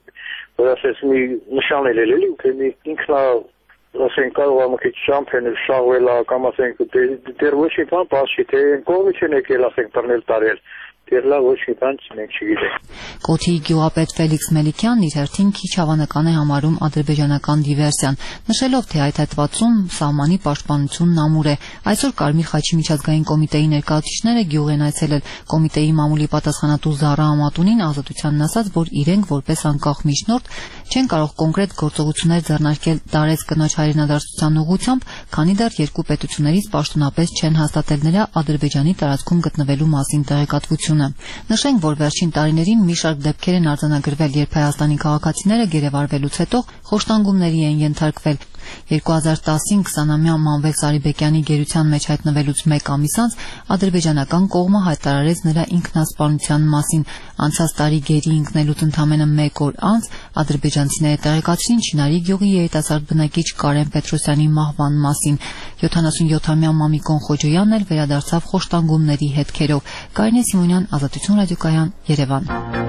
որ ասես մի նշան էլ էլի, թե մի ինքնա ասենք կարող է մի քիչ շամփեն շաղվել կամ ասենք դեռ ոչ մի բան բացի թե կողմից են եկել ասենք բռնել տարել դեռ լավ ոչ մի բան մենք չգիտենք։ Կոթի գյուղապետ Ֆելիքս Մելիքյանն իր հերթին քիչ հավանական է համարում ադրբեջանական դիվերսիան, նշելով, թե այդ հատվածում սահմանի պաշտպանությունն ամուր է։ Այսօր Կարմիր խաչի միջազգային կոմիտեի ներկայացուցիչները գյուղ են այցելել։ Կոմիտեի մամուլի պատասխանատու Զարա Ամատունին Ազատությանն ասաց, որ իրենք որպես անկախ միջնորդ չեն կարող կոնկրետ գործողություններ ձեռնարկել տարեց կնոջ հայրենադարձության ուղղությամբ, քանի դեռ երկու պետություններից պաշտոնապես չեն հաստատել նրա Ադրբեջանի տարածքում գտնվելու մասին տեղեկատվությունը։ Նշենք, որ վերջին տարիներին մի շարք դեպքեր են արձանագրվել, երբ Հայաստանի քաղաքացիները գերեվարվելուց հետո խոշտանգումների են ենթարկվել։ երկու հազար տասին քսանամյա Մանվել Սարիբեկյանի գերության մեջ հայտնվելուց մեկ ամիս անց ադրբեջանական կողմը հայտարարեց նրա ինքնասպանության մասին։ Անցած տարի գերի ընկնելուց ընդամենը մեկ օր անց ադրբեջանցիները տեղեկացրին Չինարի գյուղի երիտասարդ բնակիչ Կարեն Պետրոսյանի մահվան մասին։ յոթանասունյոթամյա Մամիկոն Խոջոյանն էլ վերադարձավ խոշտանգումների հետքերով։ Կարինե Սիմոնյան, Ազատություն ռադիոկայան, Երևան։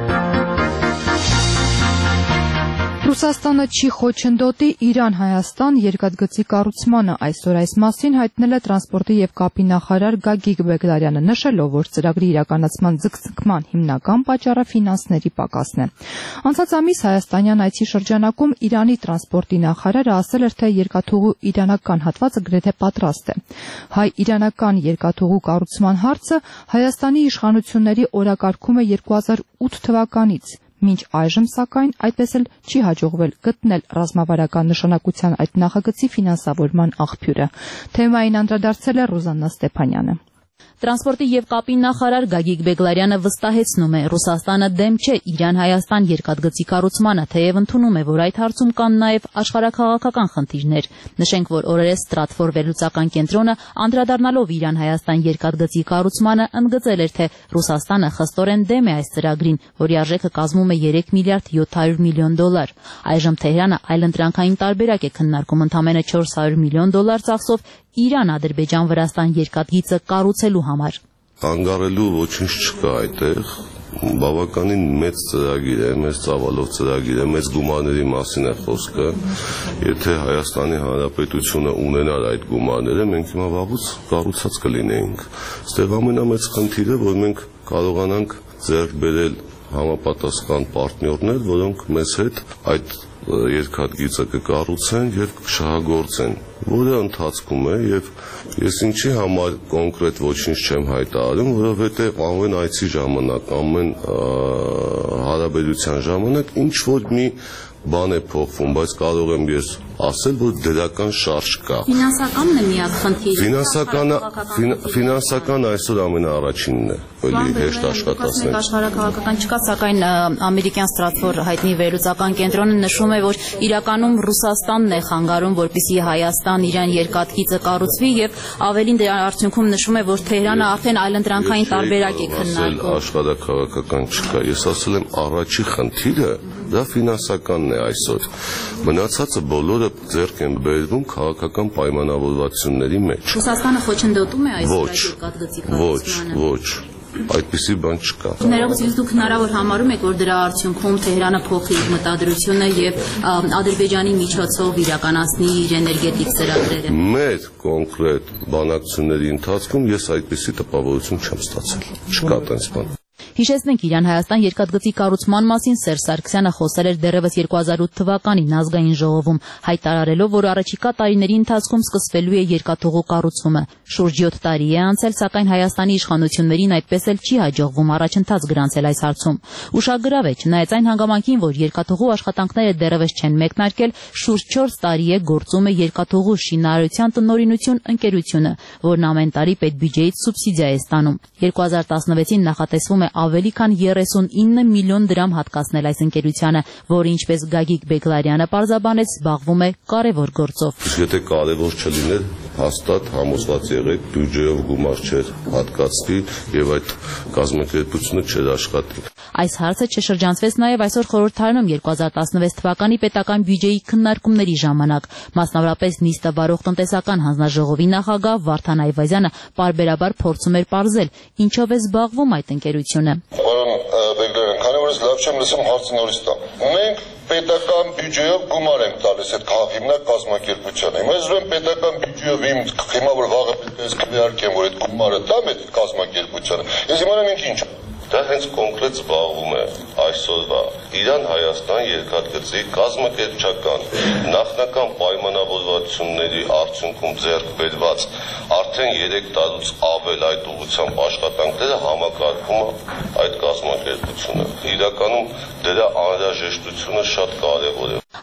Ռուսաստանը չի խոչընդոտի Իրան-Հայաստան երկաթգծի կառուցմանը, այսօր այս մասին հայտնել է տրանսպորտի եւ կապի նախարար Գագիկ Բեգլարյանը, նշելով, որ ծրագրի իրականացման ձգձգման հիմնական պատճառը ֆինանսների պակասն է։ Անցած ամիս հայաստանյան այցի շրջանակում Իրանի տրանսպորտի նախարարը ասել էր, թե երկաթուղու իրանական հատվածը գրեթե պատրաստ է։ Հայ-իրանական երկաթուղու կառուցման հարցը Հայաստանի իշխանությունների օրակարգում է երկու հազար ութ թվականից։ Մինչ այժմ, սակայն, այդպես էլ չի հաջողվել գտնել ռազմավարական նշանակության այդ նախագծի ֆինանսավորման աղբյուրը։ Թեմային անդրադարձել է Ռոզաննա Ստեփանյանը։ Տրանսպորտի եւ կապի նախարար Գագիկ Բեգլարյանը վստահեցնում է, Ռուսաստանը դեմ չէ Իրան-Հայաստան երկաթգծի կառուցմանը, թեև ընդունում է, որ այդ հարցում կան նաեւ աշխարհաքաղաքական խնդիրներ։ Նշենք, որ օրերս Ստրատֆոր վերլուծական կենտրոնը անդրադառնալով Իրան-Հայաստան երկաթգծի կառուցմանը ընդգծել էր, թե Ռուսաստանը խստորեն դեմ է այս ծրագրին, որի արժեքը կազմում է երեք միլիարդ յոթ հարյուր միլիոն դոլար։ Այժմ Թեհրանը այլընտրանքային տարբերակ է քննարկում ընդամենը չորս հարյուր միլիոն դոլար ծախսով Իրան-Ադրբեջան-Վրաստան երկաթգիծը կառուցելու համար։ Անգարելու ոչինչ չկա այդտեղ, բավականին մեծ ծրագիր է, մեծ ծավալով ծրագիր է, մեծ գումարների մասին է խոսքը։ Եթե Հայաստանի Հանրապետությունը ունենար այդ գումարները, մենք հիմա վաղուց կառուցած կլինեինք։ Այստեղ ամենամեծ խնդիրը, որ մենք կարողանանք ձեռք բերել համապատասխան պարտներներ, որոնք մեզ հետ այդ երկաթգիծը կկառուցեն եւ կշահագործեն, որը ընթացքում է եւ ես ինչի համար կոնկրետ ոչինչ չեմ հայտարարում, որովհետեւ ամեն այցի ժամանակ, ամեն հարաբերության ժամանակ ինչ որ մի բան է փոխվում, բայց կարող եմ ես ասել, որ դրական շարժ կա։ Ֆինանսականն է միակ խնդիրը։ Ֆինանսականը ֆինանսական այսօր ամենաառաջինն է, էլի հեշտ աշխատացնել։ Աշխարհաքաղաքական չկա, սակայն ամերիկյան Ստրատֆոր հայտնի վերլուծական կենտրոնը նշում է, որ իրականում Ռուսաստանն է խանգարում, որպեսզի Հայաստան-Իրան երկաթգիծը կառուցվի եւ ավելին դրա արդյունքում նշում է, որ Թեհրանը արդեն այլընտրանքային տարբերակ է քննարկում։ Աշխարհաքաղաքական չկա։ Ես ասել եմ առաջի խնդիրը դա ֆինանսականն է այսօր։ Մնացածը բոլորը ձեռք են բերվում քաղաքական պայմանավորվածությունների մեջ։ Ռուսաստանը խոչընդոտում է այսօր այդ երկաթգծի կառուցմանը։ Ոչ, ոչ, այդպիսի բան չկա։ Ներողություն, դուք հնարավոր համարում եք, որ դրա արդյունքում Թեհրանը փոխի իր մտադրությունը եւ Ադրբեջանի միջոցով իրականացնի իր էներգետիկ ծրագրերը։ Մեր կոնկրետ բանակցությունների ընթացքում ես այդպիսի տպավորություն չեմ ստացել։ Չկա այդպես բան։ Հիշեցնենք, Իրան-Հայաստան երկաթգծի կառուցման մասին Սերժ Սարգսյանը խոսել էր դեռևս երկու հազար ութ թվականին ազգային ժողովում, հայտարարելով, որ առաջիկա տարիների ընթացքում սկսվելու է երկաթուղու կառուցումը։ Շուրջ յոթ տարի է անցել, սակայն Հայաստանի իշխանություններին այդպես էլ չի հաջողվում առաջընթաց գրանցել այս հարցում։ Ուշագրավ է, չնայած այն հանգամանքին, որ երկաթուղու աշխատանքները դեռևս չեն մեկնարկել, շուրջ չորս տարի է գործում է երկաթուղու շինարարության տնօրինություն ընկերությունը, որն ամեն տարի պետբյուջեից սուբսիդիա է ստանում։ երկու հազար տասնվեցին նախատեսվում է ավելի քան երեսունինը միլիոն դրամ հատկացնել այս ընկերությանը, որը ինչպես Գագիկ Բեգլարյանը պարզաբանեց, զբաղվում է կարևոր գործով։ Եթե կարևոր չլիներ, հաստատ համոզված եղեք, բյուջեով գումար չէր հատկացվի եւ այդ կազմակերպությունը չէր աշխատի։ Այս հարցը չշրջանցվեց նաև այսօր խորհրդարանում երկու հազար տասնվեց թվականի պետական բյուջեի քննարկումների ժամանակ։ Մասնավորապես նիստը վարող տնտեսական հանձնաժողովի նախագահ Վարդան Այվազյանը պարբերաբար փորձում էր պարզել, ինչով է զբաղվում այդ ընկերությունը։ Պարոն Բեգլարյան, քանի որ ես լավ չեմ լսում, հարցը նորից տամ։ Մենք պետական բյուջեով գումար ենք տալիս այդ հիմնակ կազմակերպությանը։ Հիմա ես ուզում եմ պետական բյուջեով իմ հիմա որ վաղը պետք է քվեարկեմ, որ այդ գումարը տամ այդ կազմակերպությանը։ Ես իմանամ ինքը ինչ է։ Դա հենց կոնկրետ զբաղվում է այսօրվա Իրան-Հայաստան երկաթգծի կազմակերպչական նախնական պայմանավորվածությունների արդյունքում ձեռք բերված արդեն երեք տարուց ավել այդ ուղղությամբ աշխատանքները համակարգում է այդ կազմակերպությունը։ Իրականում դրա անհրաժեշտությունը շատ կարևոր է։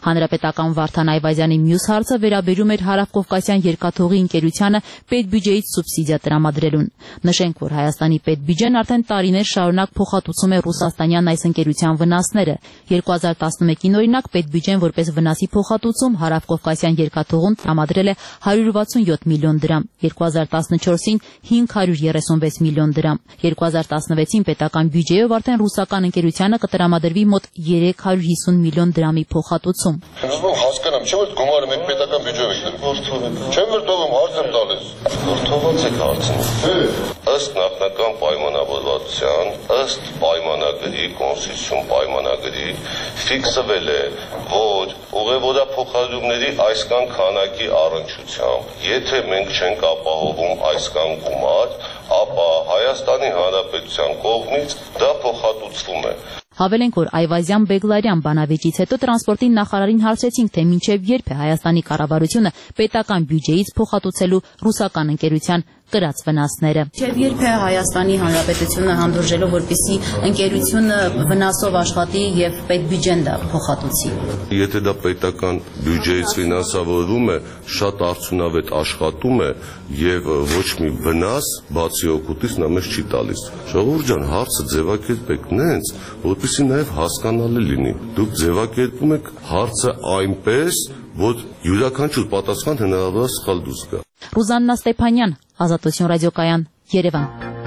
Հանրապետական Վարդան Այվազյանի մյուս հարցը վերաբերում էր Հարավկովկասյան երկաթուղի ընկերությանը պետբյուջեից սուբսիդիա տրամադրելուն։ Նշենք, որ Հայաստանի պետբյուջեն արդեն տարիներ շարունակ փոխհատուցում է ռուսաստանյան այս ընկերության վնասները։ երկու հազար տասնմեկին օրինակ պետբյուջեն որպես վնասի փոխհատուցում Հարավկովկասյան երկաթուղուն տրամադրել է հարյուր վաթսունյոթ միլիոն դրամ, երկու հազար տասնչորսին հինգ հարյուր երեսունվեց միլիոն դրամ, երկու հազար տասնվեցին պետական բյուջեով արդեն ռուսական ընկերությանը կտրամադրվի մոտ երեք հարյուր հիսուն միլիոն դրամի փոխհատուցում։ Ուզում հասկանամ, չէ՞ որ գումարը մենք պետական բյուջեով ենք դրվում։ Չեմ վրդովում, հարց եմ տալիս։ Վրդոված եք հարցնում։ Ըստ նախնական պայմանավորվածության, ըստ պայմանագրի, կոնստիտուցիոն պայմանագրի ֆիքսվել է, որ ուղևորափոխադրումների այսքան քանակի առնչությամբ, եթե մենք չենք ապահովում այսքան գումար, ապա Հայաստանի Հանրապետության կողմից դա փոխհատուցվում է։ Հավելենք, որ Այվազյան Բեգլարյան բանավեճից հետո տրանսպորտի նախարարին հարցրեցինք, թե մինչև երբ է Հայաստանի կառավարությունը պետական բյուջեից փոխհատուցելու ռուսական ընկերության կրած վնասները։ Մինչև երբ է Հայաստանի Հանրապետությունը հանդուրժելով, որպեսզի ընկերությունը վնասով աշխատի եւ պետբյուջեն դա փոխհատուցի։ Եթե դա պետական բյուջեից ֆինանսավորվում է, շատ արդյունավետ աշխատում է եւ ոչ մի վնաս բացի օգուտից նա մեզ չի տալիս։ Ժողովուրդ ջան, հարցը ձևակերպեք նենց, որպեսզի նաեւ հասկանալի լինի։ Դուք ձևակերպում եք հարցը այնպես, որ յուրաքանչյուր պատասխան հնարավոր սխալ դուրս գա։ Ռուզաննա Ստեփանյան, Ազատություն ռադիոկայան, Երևան։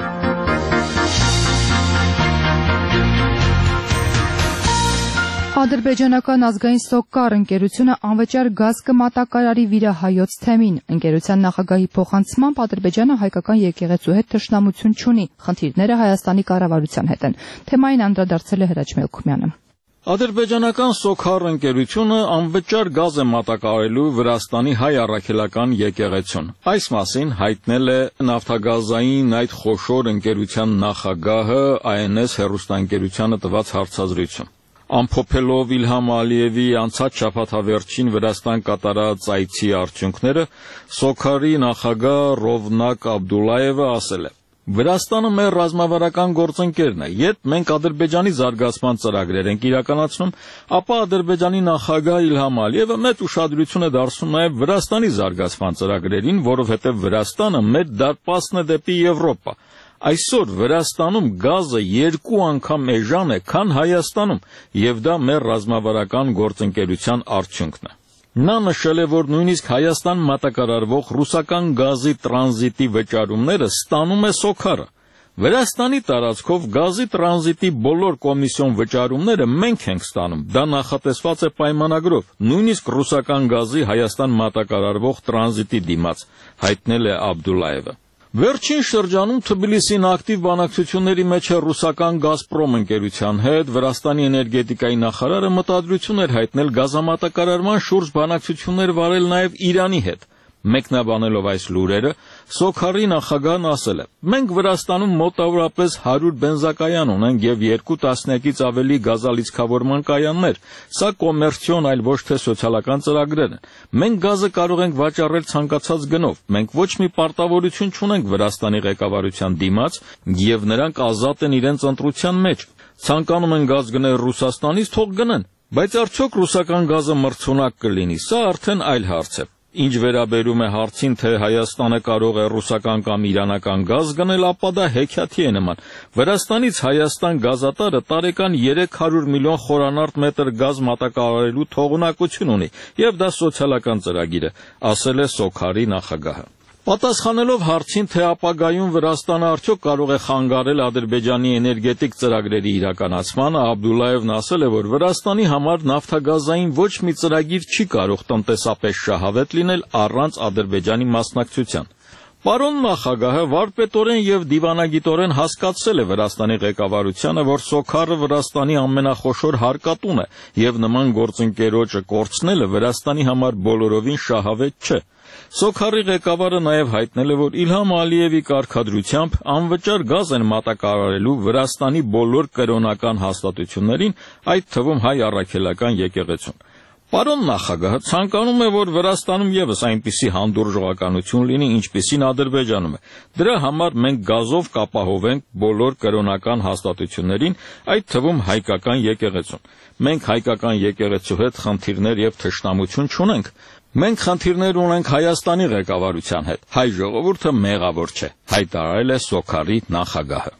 Ադրբեջանական ազգային սոկար ընկերությունը անվճար գազ կմատակարարի վիրահայոց թեմին։ Ընկերության նախագահի փոխանցմամբ Ադրբեջանը հայկական եկեղեցու հետ թշնամություն չունի, խնդիրները Հայաստանի կառավարության հետ են։ Թեմային անդրադարձել է Հրաչ Մելքումյանը։ Ադրբեջանական Սոքար ընկերությունը անվճար գազ է մատակարարելու Վրաստանի հայ առաքելական եկեղեցուն։ Այս մասին հայտնել է նավթագազային այդ խոշոր ընկերության նախագահը Այ Էն Էս հեռուստաընկերությանը տված հարցազրույցում։ Ամփոփելով Իլհամ Ալիևի անցած շաբաթավերջին Վրաստան կատարած այցի արդյունքները, Սոքարի նախագահ Ռովնակ Աբդուլլայևը ասել է. Վրաստանը մեր ռազմավարական գործընկերն է։ Երբ մենք Ադրբեջանի զարգացման ծրագրեր ենք իրականացնում, ապա Ադրբեջանի նախագահ Իլհամ Ալիևը մեծ ուշադրություն է դարձնում նաև Վրաստանի զարգացման ծրագրերին, որովհետև Վրաստանը մեր դարպասն է դեպի Եվրոպա։ Այսօր Վրաստանում գազը երկու անգամ էժան է, քան Հայաստանում, եւ դա մեր ռազմավարական գործընկերության արդյունքն է։ Նա նշել է, որ նույնիսկ Հայաստան մատակարարվող ռուսական գազի տրանզիտի վճարումները ստանում է Սոքարը։ Վրաստանի տարածքով գազի տրանզիտի բոլոր կոմիսիոն վճարումները մենք ենք ստանում։ Դա նախատեսված է պայմանագրով, նույնիսկ ռուսական գազի Հայաստան մատակարարվող տրանզիտի դիմաց, հայտնել է Աբդուլլայևը։ Վերջին շրջանում Թբիլիսին ակտիվ բանակցությունների մեջ է ռուսական Գազպրոմ ընկերության հետ, Վրաստանի էներգետիկայի նախարարը մտադրություն էր հայտնել գազամատակարարման շուրջ բանակցություններ վարել նաև Իրանի հետ։ Մեկնաբանելով այս լուրերը, Սոքարի նախագահն ասել է. «Մենք Վրաստանում մոտավորապես հարյուր բենզակայան ունենք եւ երկու տասնյակից ավելի գազալիցքավորման կայաններ։ Սա կոմերցիոն, այլ ոչ թե սոցիալական ծրագրեր են։ Մենք գազը կարող ենք վաճառել ցանկացած գնով։ Մենք ոչ մի պարտավորություն չունենք Վրաստանի ղեկավարության դիմաց եւ նրանք ազատ են իրենց ընտրության մեջ։ Ցանկանում են գազ գնել Ռուսաստանից, թող գնեն։ Բայց արդյոք ռուսական գազը մրցունակ կլինի։ Սա արդեն այլ հարց է։ Ինչ վերաբերում է հարցին, թե Հայաստանը կարող է ռուսական կամ իրանական գազ գնել, ապա դա հեքիաթի է նման։ Վրաստանից Հայաստան գազատարը տարեկան երեք հարյուր միլիոն խորանարդ մետր գազ մատակարարելու թողունակություն ունի, եւ դա սոցիալական ծրագիր է, ասել է Սոքարի նախագահը։ Պատասխանելով հարցին, թե ապագայում Վրաստանը արդյոք կարող է խանգարել Ադրբեջանի էներգետիկ ծրագրերի իրականացմանը, Աբդուլլայևն ասել է, որ Վրաստանի համար նավթագազային ոչ մի ծրագիր չի կարող տնտեսապես շահավետ լինել առանց Ադրբեջանի մասնակցության։ Պարոն նախագահը վարպետորեն եւ դիվանագիտորեն հասկացել է Վրաստանի ղեկավարությանը, որ Սոքարը Վրաստանի ամենախոշոր հարկատուն է եւ նման գործընկերոջը կորցնելը Վրաստանի համար բոլորովին շահավետ չէ։ Սոքարի ղեկավարը նաև հայտնել է, որ Իլհամ Ալիևի կարգադրությամբ անվճար գազ են մատակարարելու Վրաստանի բոլոր կրոնական հաստատություններին, այդ թվում հայ առաքելական եկեղեցուն։ Պարոն նախագահը ցանկանում է, որ Վրաստանում եւս այնպիսի հանդուրժողականություն լինի, ինչպիսին Ադրբեջանում է։ Դրա համար մենք գազով կապահովենք բոլոր կրոնական հաստատություններին, այդ թվում հայկական եկեղեցուն։ Մենք հայկական եկեղեցու հետ խնդիրներ եւ թշնամություն չունենք։ Մենք խնդիրներ ունենք Հայաստանի ղեկավարության հետ։ Հայ ժողովուրդը մեղավոր չէ, հայտարարել է Սոքարի նախագահը։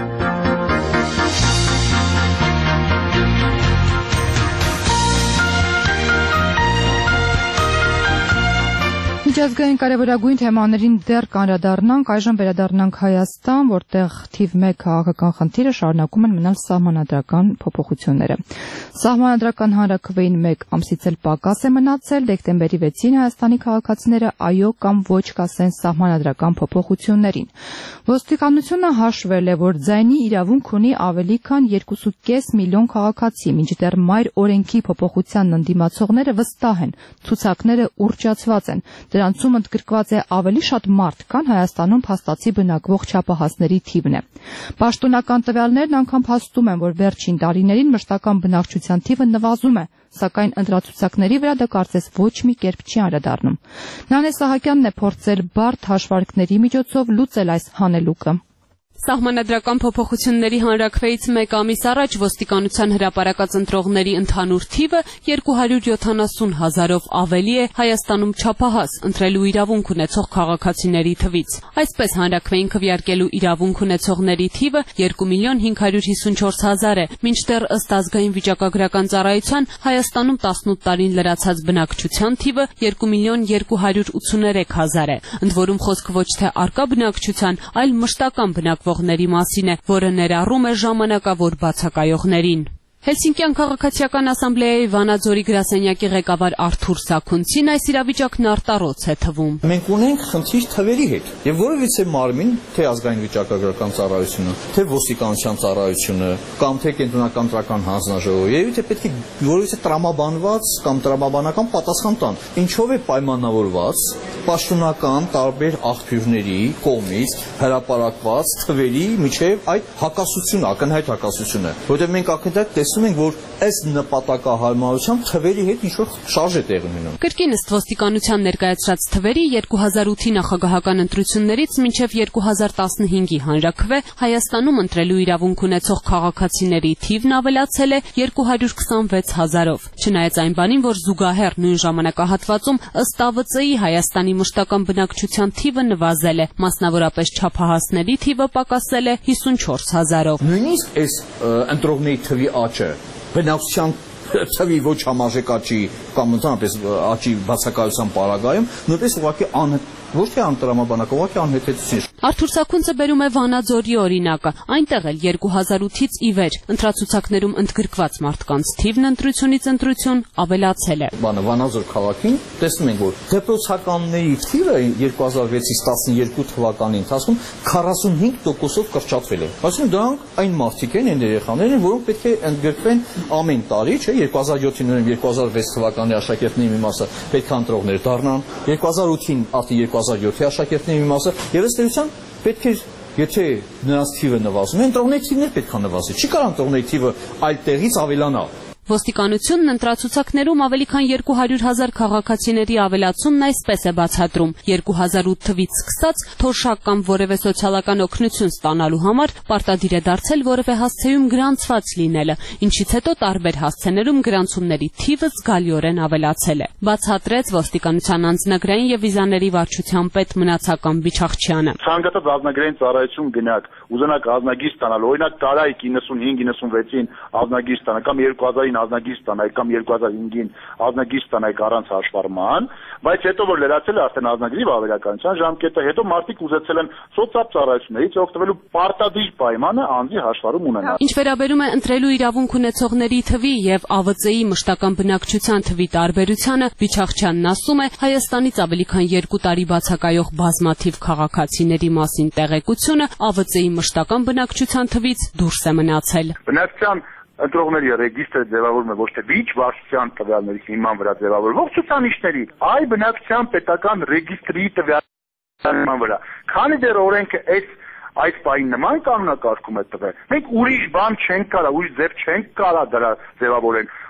Միջազգային կարևորագույն թեմաներին դեռ կանրադառնանք, այժմ վերադառնանք Հայաստան, որտեղ թիվ մեկ քաղաքական խնդիրը շարունակում են մնալ սահմանադրական փոփոխությունները։ Սահմանադրական հանրաքվեին մեկ ամսից էլ պակաս է մնացել, դեկտեմբերի վեցին Հայաստանի քաղաքացիները այո կամ ոչ կասեն սահմանադրական փոփոխություններին։ Ոստիկանությունը հաշվել է, որ ձայնի իրավունք ունի ավելի քան երկու կես միլիոն քաղաքացի, մինչդեռ մայր օրենքի փոփոխությանն ընդդիմացողները վստահ են, ցուցակները ուռճացված են։ Դրանցում ընդգրկված է ավելի շատ մարդ, քան Հայաստանում փաստացի բնակվող չափահասների թիվն է։ Պաշտոնական տվյալներն անգամ փաստում են, որ վերջին տարիներին մշտական բնակչության թիվը նվազում է, սակայն ընտրացուցակների վրա դա կարծես ոչ մի կերպ չի անդրադառնում։ Նանե Սահակյանն է փորձել բարդ հաշվարկների միջոցով լուծել այս հանելուկը։ Սահմանադրական փոփոխությունների հանրաքվեից մեկ ամիս առաջ ոստիկանության հրապարակած ընտրողների ընդհանուր թիվը երկու հարյուր յոթանասուն հազարով ավելի է Հայաստանում չափահաս ընտրելու իրավունք ունեցող քաղաքացիների թվից։ Այսպես հանրաքվեին քվեարկելու իրավունք ունեցողների թիվը երկու միլիոն հինգ հարյուր հիսունչորս հազար է, մինչդեռ ըստ ազգային վիճակագրական ծառայության Հայաստանում տասնութ տարին լրացած բնակչության թիվը երկու միլիոն երկու հարյուր ութսուներեք հազար է։ Ընդ որում խոսքը ոչ թե առկա բնակչության, այլ մշտական բնակվող մասին է, որը ներառում է ժամանակավոր բացակայողներին։ Հելսինկյան քաղաքացիական ասամբլեայի Վանաձորի գրասենյակի ղեկավար Արթուր Սաքունցին այս իրավիճակն արտառոց է թվում։ Մենք ունենք խնդիր թվերի հետ, եւ որևիցե մարմին, թե ազգային վիճակագրական ծառայությունը, թե ոստիկանության ծառայությունը, կամ թե կենտրոնական տրական հանձնաժողովը, երևի թե պետք է որևիցե տրամաբանված կամ տրամաբանական պատասխան տան։ Ինչով է պայմանավորված պաշտոնական տարբեր աղբյուրների կողմից հրապարակված թվերի միջև այդ հակասությունը, ակնհայտ հակասությունը, որտեղ մենք ակնհայտ տեսնում ենք, որ այս նպատակահարմարությամբ թվերի հետ ինչ-որ շարժ է տեղի ունենում։ Կրկին ըստ ոստիկանության ներկայացրած թվերի երկու հազար ութի նախագահական ընտրություններից մինչև երկու հազար տասնհինգի հանրաքվե Հայաստանում ընտրելու իրավունք ունեցող քաղաքացիների թիվն ավելացել է երկու հարյուր քսանվեց հազարով։ Չնայած այն բանին, որ զուգահեռ նույն ժամանակահատվածում ըստ ԱՎԾ-ի Հայաստանի մշտական բնակչության թիվը նվազել է, մասնավորապես չափահասների թիվը պակասել է հիսունչորս հազարով։ Նույնիսկ այս ընտրողների թվի աճը բնակչության թվի ոչ համարժեք աճի կամ ընդհանրապես աճի բացակայության պարագայում նույնպես ուղղակի ոչ թե անտրամաբանական, ուղղակի անհեթեթություն։ Արթուր Սաքունցը բերում է Վանաձորի օրինակը, այնտեղ էլ երկու հազար ութից ի վեր ընտրացուցակներում ընդգրկված մարդկանց թիվն ընտրությունից ընտրություն ավելացել է։ Բանը Վանաձոր քաղաքին տեսնում ենք, որ դեպրոցականների թիվը երկու հազար վեցից տասնյոթ թվականի ընթացքում քառասունհինգ տոկոսով կրճատվել է։ Այսինքն դրանք այն մարդիկ են, այն երեխաներ են, որոնք պետք է ընդգրկվեն ամեն տարի, չէ, երկու հազար յոթին ու երկու հազար վեց թվականի աշակերտների մի մասը պետք է ընտրողներ դառնան, երկու հազար ութին արդեն երկու հազար յոթի աշակերտների մի մասը, եւ ըստ էության պետք է, եթե նրանց թիվը նվազում է, ընտրողների թիվն պետք է նվազի։ Չի կարող ընտրողների թիվը այլ տեղից ավելանա։ Ոստիկանությունն ընտրացուցակներում ավելի քան երկու հարյուր հազար քաղաքացիների ավելացումն այսպես է բացատրում. երկու հազար ութ թվից սկսած թոշակ կամ որևէ սոցիալական օգնություն ստանալու համար պարտադիր է դարձել որևէ հասցեում գրանցված լինելը, ինչից հետո տարբեր հասցեներում գրանցումների թիվը զգալիորեն ավելացել է, բացատրեց ոստիկանության անձնագրային եւ վիզաների վարչության պետ Մնացական Բիչախչյանը։ Ցանկացած ազնագրային ծառայություն գնաք, ուզենաք ազնագիր ստանալ, օրինակ տարայք իննսունհինգ իննսունվեցին ազնագիր ստանալ կամ երկու հազարին ազնագիր ստանայք կամ երկու հազար հինգին ազնագիր ստանայք առանց հաշվառման, բայց հետո որ լրացել է արդեն ազնագրի վավերականության ժամկետը, հետո մարդիկ ուզեցել են սոցիալ ծառայություններից օգտվելու պարտադիր պայմանը անձի հաշվառում ունենալ։ Ինչ վերաբերում է ընտրելու իրավունք ունեցողների թվի եւ ԱՎԾ-ի մշտական բնակչության թվի տարբերությանը, Բիչախչյանն ասում է, Հայաստանից ավելի քան երկու տարի բացակայող բազմաթիվ քաղաքացիների մասին տեղեկությունը ԱՎԾ-ի մշտական բնակչության թվից դուրս է մնացել։ Բնակչության ընտրողների ռեգիստրը ձևավորվում է ոչ թե Բիչ վարչության տվյալների հիման վրա ձևավորվող ցուցանիշների, այլ բնակչության պետական ռեգիստրի տվյալների վրա։ Քանի դեռ օրենքը այս այս բային նման կանոնակարգում է տվել, մենք ուրիշ բան չենք կարա, ուրիշ ձև չենք կարա դրա ձևավորել։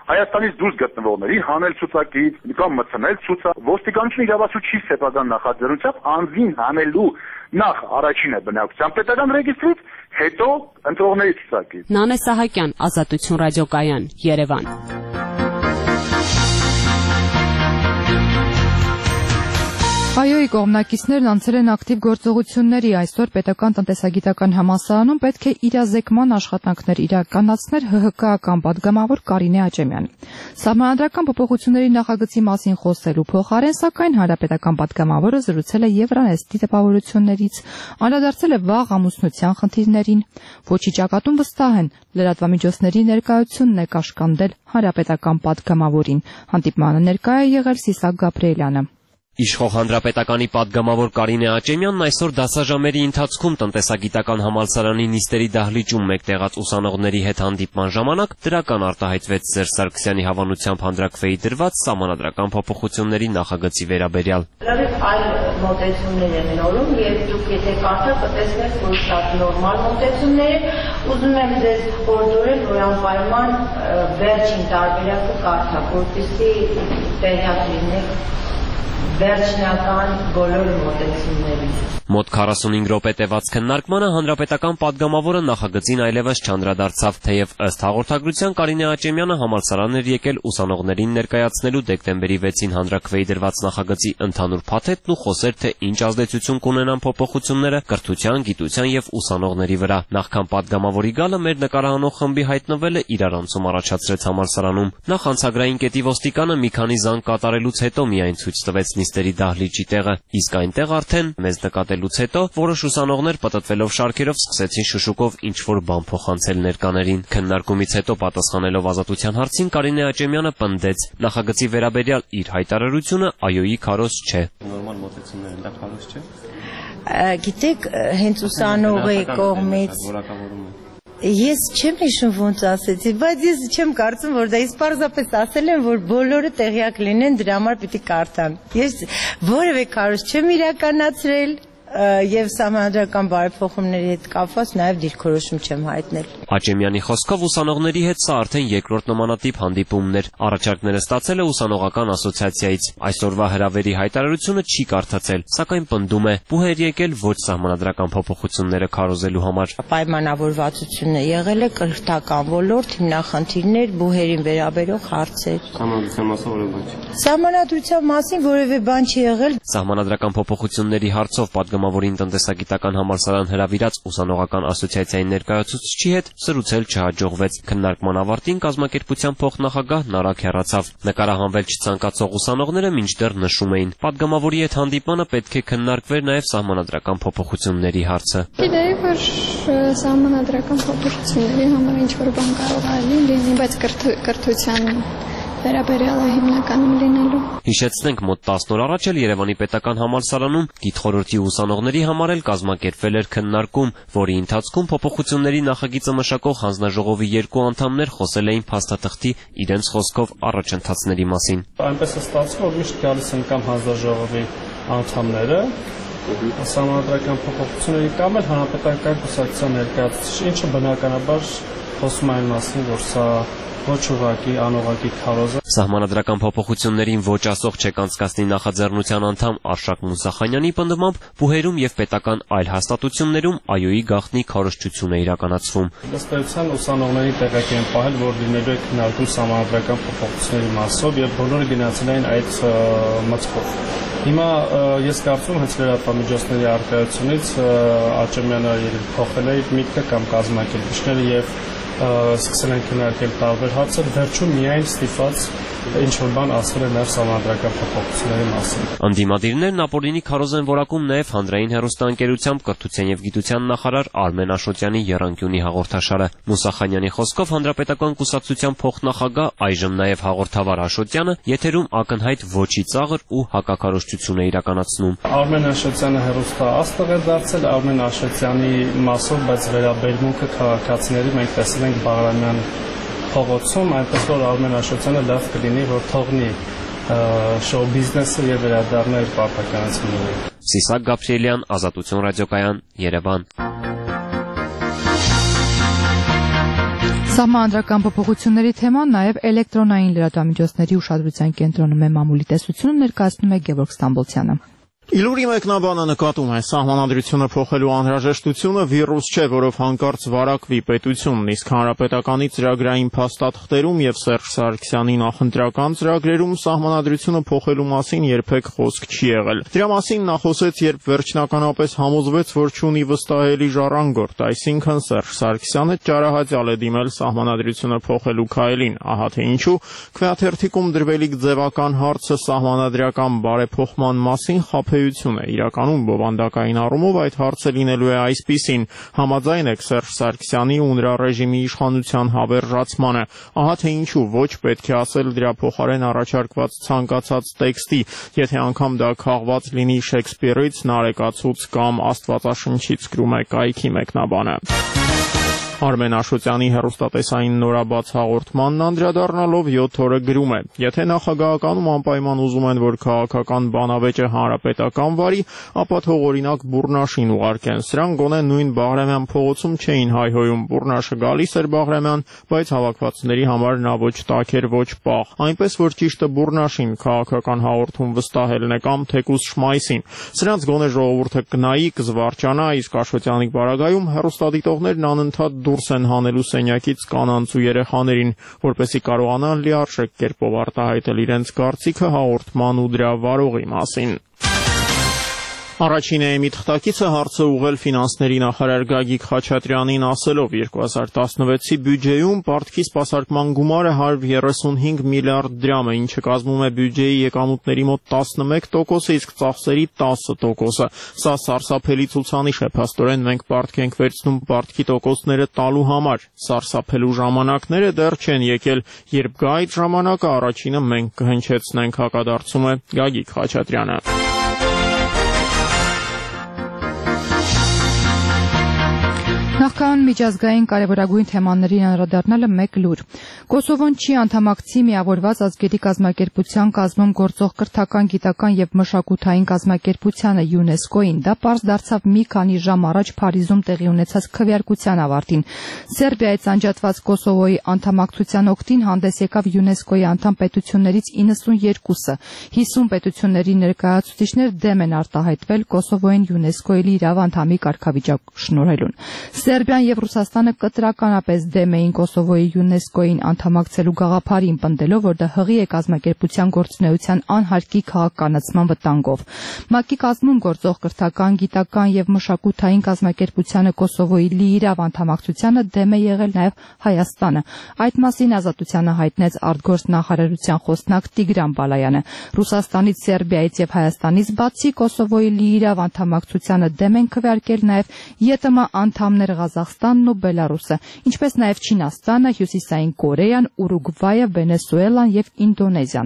Հայաստանից դուրս գտնվողներին հանել ցուցակից կամ մտցնել ցուցակ։ Ոստիկանությունը իրավասու չի սեփական նախաձեռնությամբ անձին հանելու նախ առաջինը բնակության պետական ռեգիստրից, հետո ընտրողների ցուցակից։ Նանե Սահակյան, Ազատություն ռադիոկայան, Երևան։ Այոյի կողմնակիցներն անցել են ակտիվ գործողությունների, այսօր Պետական տնտեսագիտական համալսարանում պետք է իրազեկման աշխատանքներ իրականացներ ՀՀԿ-ական պատգամավոր Կարինե Աճեմյանը։ Սահմանադրական փոփոխությունների նախագծի մասին խոսելու փոխարեն, սակայն հանրապետական պատգամավորը զրուցել է Եվրանեստի տպավորություններից, անդրադարձել է վաղ ամուսնության խնդիրներին։ Ոչի ճակատում վստահ են, լրատվամիջոցների ներկայությունն է կաշկանդել հանրապետական պատգամավորին։ Հանդիպմանը ներկա է եղել Սիսակ Գաբրիելյանը։ Իշխող հանրապետականի պատգամավոր Կարինե Աճեմյանն այսօր դասաժամերի ընթացքում տնտեսագիտական համալսարանի նիստերի դահլիճում մեկտեղած ուսանողների հետ հանդիպման ժամանակ դրական արտահայտվեց Սերժ Սարգսյանի հավանությամբ հանրակրվեի դրված սահմանադրական փոփոխությունների նախագծի վերաբերյալ։ Լավ այլ մոտեցումներ են նորում եւ դուք եթե կարդաք կտեսնեք, որ շատ նորմալ մոտեցումներ են։ Ուզում եմ ձեզ օրդորել, որ անպայման վերջին տարբերակը կարդաք, որպեսզի տեղյակ լինեք վերջնական բոլոր մոտեցումներից։ Մոտ քառասունհինգ րոպե տևած քննարկմանը հանրապետական պատգամավորը նախագծին այլևս չանդրադարձավ, թեև ըստ հաղորդագրության Կարինե Աճեմյանը համալսարան էր եկել ուսանողներին ներկայացնելու դեկտեմբերի վեցին հանրակրվեի դրված նախագծի ընդհանուր փաթեթն ու խոսեր, թե ինչ ազդեցություն կունենան փոփոխությունները կրթության, գիտության եւ ուսանողների վրա։ Նախքան պատգամավորի գալը մեր նկարահանող խմբի հայտնվելը իրարանցում առաջացրեց համալսարանում։ Նախ անցագրային կետի ոստիկանը մի քանի զանգ կատարելուց հետո միայն ցույց տվեց նիստերի դահլիճի տեղը, իսկ այնտեղ արդեն մեզ նկատելուց հետո որոշ ուսանողներ պտտվելով շարքերով սկսեցին շշուկով ինչ-որ բան փոխանցել ներկաներին։ Քննարկումից հետո պատասխանելով Ազատության հարցին Կարինե Աճեմյանը պնդեց, նախագծի վերաբերյալ իր հայտարարությունը այոյի քարոզ չէ։ Նորմալ մոտեցումներ են, դա քարոզ չէ։ Գիտեք, հենց ուսանողի կողմից Ես չեմ հիշում ոնց ասեցի, բայց ես չեմ կարծում, որ դա ես պարզապես ասել եմ, որ բոլորը տեղյակ լինեն, դրա համար պիտի կարդան։ Ես որևէ քարոզ չեմ իրականացրել եւ սահմանադրական բարեփոխումների հետ կապված նաեւ դիրքորոշում չեմ հայտնել։ Աճեմյանի խոսքով ուսանողների հետ սա արդեն երկրորդ նմանատիպ հանդիպումն էր։ Առաջարկները ստացել է ուսանողական ասոցիացիայից։ Այսօրվա հրավերի հայտարարությունը չի կարդացել, սակայն պնդում է՝ բուհեր եկել ոչ սահմանադրական փոփոխությունները քարոզելու համար։ Պայմանավորվածությունը եղել է կրթական ոլորտ, հիմնախնդիրներ, բուհերին վերաբերող հարցեր։ Սահմանադրության մասին որևէ բան չի եղել։ Սահմանադրության մասին որևէ բան չի եղել։ Սահմանադրական փոփոխությունների հարցով պատգամավորին տնտեսագիտական համալսարան հրավիրած ուսանողական ասոցիացիայի ներկայացուցիչի հետ զրուցել չհաջողվեց։ Քննարկման ավարտին կազմակերպության փոխնախագահ Նարակ հեռացավ։ Նկարահանվել չցանկացող ուսանողները մինչդեռ նշում էին, պատգամավորի հետ հանդիպմանը պետք է քննարկվեր նաև սահմանադրական փոփոխությունների հարցը։ Գիտեի, որ սահմանադրական փոփոխությունների համար ինչ-որ բան կարող է լինի, բայց կրթության վերաբերյալը հիմնականում լինելու։ Հիշեցնենք, մոտ տասն օր առաջ էլ Երևանի պետական համալսարանում գիտխորհրդի ուսանողների համար էլ կազմակերպվել էր քննարկում, որի ընթացքում փոփոխությունների նախագիծը մշակող հանձնաժողովի երկու անդամներ խոսել էին փաստաթղթի իրենց խոսքով առաջընթացների մասին։ Այնպես է ստացվում, որ միշտ գալիս են կամ հանձնաժողովի անդամները, սահմանադրական փոփոխությունների կամ էլ հանրապետական կուսակցության ներկայացուցիչ, ինչը բնականաբար խոսում է այն մասին, որ սա ոչ ուղղակի անուղղակի քարոզ է։ Սահմանադրական փոփոխություններին ոչ ասող չեկանցկացնի նախաձեռնության անդամ Արշակ Մուսախանյանի պնդմամբ բուհերում եւ պետական այլ հաստատություններում այոյի գաղտնի քարոզչություն է իրականացվում։ Ըստ էության ուսանողների տեղեկ են պահել, որ լինելու է քննարկում սահմանադրական փոփոխությունների մասով եւ բոլորը գնացել են այդ մտքով։ Հիմա ես կարծում հենց լրատվամիջոցների արկայությունից Աճեմյանը փոխել է իր միտքը կամ կազմակերպիչները եւ սկսել են քննարկել տարբեր հարցեր, վերջում միայն ստիպված ինչ-որ բան ասել է նաև սահմանադրական փոփոխությունների մասին։ Անդիմադիրներն ապօրինի քարոզ են որակում նաև հանրային հեռուստաընկերությամբ կրթության եւ գիտության նախարար Արմեն Աշոտյանի եռանկյունի հաղորդաշարը։ Մուսախանյանի խոսքով հանրապետական կուսակցության փոխնախագահ, այժմ նաև հաղորդավար Աշոտյանը եթերում ակնհայտ ոչի ծաղր ու հակաքարոզչություն է իրականացնում։ Արմեն Աշոտյանը հեռուստա աստղ է դարձել, Արմեն Աշոտյանի մասով, բայց վերաբերմունքը քաղաքացիների մենք տեսել ենք Բաղրամյան փողոցում, այնպես որ Արմեն Աշոտյանը լավ կլինի, որ թողնի շոու բիզնեսը եւ վերադառնա իր պարտականություններին։ Սիսակ Գաբրիելյան, Ազատություն ռադիոկայան, Երևան։ Սահմանադրական փոփոխությունների թեման նաև էլեկտրոնային լրատվամիջոցների ուշադրության կենտրոնում է մամուլի տեսությունը ներկայացնում է Գևորգ Ստամբոլցյանը։ Իլուրի մեկնաբանը նկատում է սահմանադրությունը փոխելու անհրաժեշտությունը վիրուս չէ, որով հանկարծ վարակվի պետությունն, իսկ հանրապետականի ծրագրային փաստաթղթերում եւ Սերժ Սարգսյանի նախընտրական ծրագրերում սահմանադրությունը փոխելու մասին երբեք խոսք չի եղել։ Դրա մասին նա խոսեց, երբ վերջնականապես համոզվեց, որ չունի վստահելի ժառանգորդ, այսինքն Սերժ Սարգսյանը ճարահատյալ է դիմել սահմանադրությունը փոխելու քայլին, ահա թե ինչու քվեաթերթիկում դրվելիք ձևական հարցը սահմանադրական բարեփոխման մասին խափ իրականում բովանդակային առումով այդ հարցը լինելու է այսպիսին. համաձայն եք Սերժ Սարգսյանի ու նրա ռեժիմի իշխանության հավերժացմանը, ահա թե ինչու ոչ պետք է ասել դրա փոխարեն առաջարկված ցանկացած տեքստի, եթե անգամ դա քաղված լինի Շեքսպիրից, Նարեկացուց կամ Աստվածաշնչից, գրում է կայքի մեկնաբանը։ Արմեն Աշոտյանի հեռուստատեսային նորաբաց հաղորդմանն անդրադառնալով յոթ օրը գրում է. եթե նախագահականում անպայման ուզում են, որ քաղաքական բանավեճը հանրապետական վարի, ապա թող օրինակ Բուռնաշին ուղարկեն։ Սրանք գոնե նույն Բաղրամյան փողոցում չէին հայհոյում, Բուռնաշը գալիս էր Բաղրամյան, բայց հավաքվածների համար նա ոչ տաք էր, ոչ պաղ։ Այնպես որ ճիշտը Բուռնաշին քաղաքական հաղորդում վստահելն է կամ թեկուզ Շմայսին։ Սրանց գոնե ժողովուրդը կնայի, կզվարճանա, իսկ Աշոտյանի բարագայում հեռուստադիտողներն անընդհատ դուրս են հանելու սենյակից կանանց ու երեխաներին, որպեսզի կարողանան լիարժեք կերպով արտահայտել իրենց կարծիքը հաղորդման ու դրա վարողի մասին։ Առաջին էմի թղթակիցը հարցը ուղղել ֆինանսների նախարար Գագիկ Խաչատրյանին ասելով երկու հազար տասնվեցի բյուջեում պարտքի սպասարկման գումարը հարյուր երեսունհինգ միլիարդ դրամ է, ինչը կազմում է բյուջեի եկամուտների մոտ տասնմեկ տոկոսը, իսկ ծախսերի տասը տոկոսը։ Սա սարսափելի ցուցանիշ է, փաստորեն մենք պարտք ենք վերցնում պարտքի տոկոսները տալու համար։ Սարսափելու ժամանակները դեռ չեն եկել, երբ գա այդ ժամանակը առաջինը մենք կհնչեցնենք, հակադարձում է Գագիկ Խաչատրյանը։ Նախքան միջազգային կարևորագույն թեմաներին անդրադառնալը մեկ լուր։ Կոսովոն չի անդամակցի միավորված ազգերի կազմակերպության կազմում գործող կրթական, գիտական եւ մշակութային կազմակերպությանը ՅՈՒՆԵՍԿՕ-ին։ Դա պարզ դարձավ մի քանի ժամ առաջ Փարիզում տեղի ունեցած քվեարկության ավարտին։ Սերբիայից անջատված Կոսովոյի անդամակցության օգտին հանդես եկավ ՅՈՒՆԵՍԿՕ-ի անդամ պետություններից իննսունյերկուսը։ հիսուն պետությունների ներկայացուցիչներ դեմ են արտահայտվել Կոսովոյին ՅՈՒՆԵՍԿՕ-ի իրավ անդամի կարգավիճակ շնորհելուն։ Սերբիան եւ Ռուսաստանը կտրականապես դեմ էին Կոսովոյի ՅՈՒՆԵՍԿՕ-ին անդամակցելու գաղափարին, պնդելով, որ դա հղի է կազմակերպության գործունեության անհարկի քաղաքականացման վտանգով։ ՄԱԿ-ի կազմում գործող կրթական, գիտական եւ մշակութային կազմակերպությանը Կոսովոյի լիիրավ անդամակցությանը դեմ է եղել նաեւ Հայաստանը։ Այդ մասին Ազատությանը հայտնեց արտգործ նախարարության խոսնակ Տիգրան Բալայանը։ Ռուսաստանից, Սերբիայից եւ Հայաստանից բացի Կոսովոյի լիիրավ անդամակցությանը դեմ են քվեարկել նաեւ ԵՏՄ անդամներ Ղազախստանն ու Բելարուսը, ինչպես նաև Չինաստանը, Հյուսիսային Կորեան, Ուրուգվայը, Վենեսուելան եւ Ինդոնեզիան։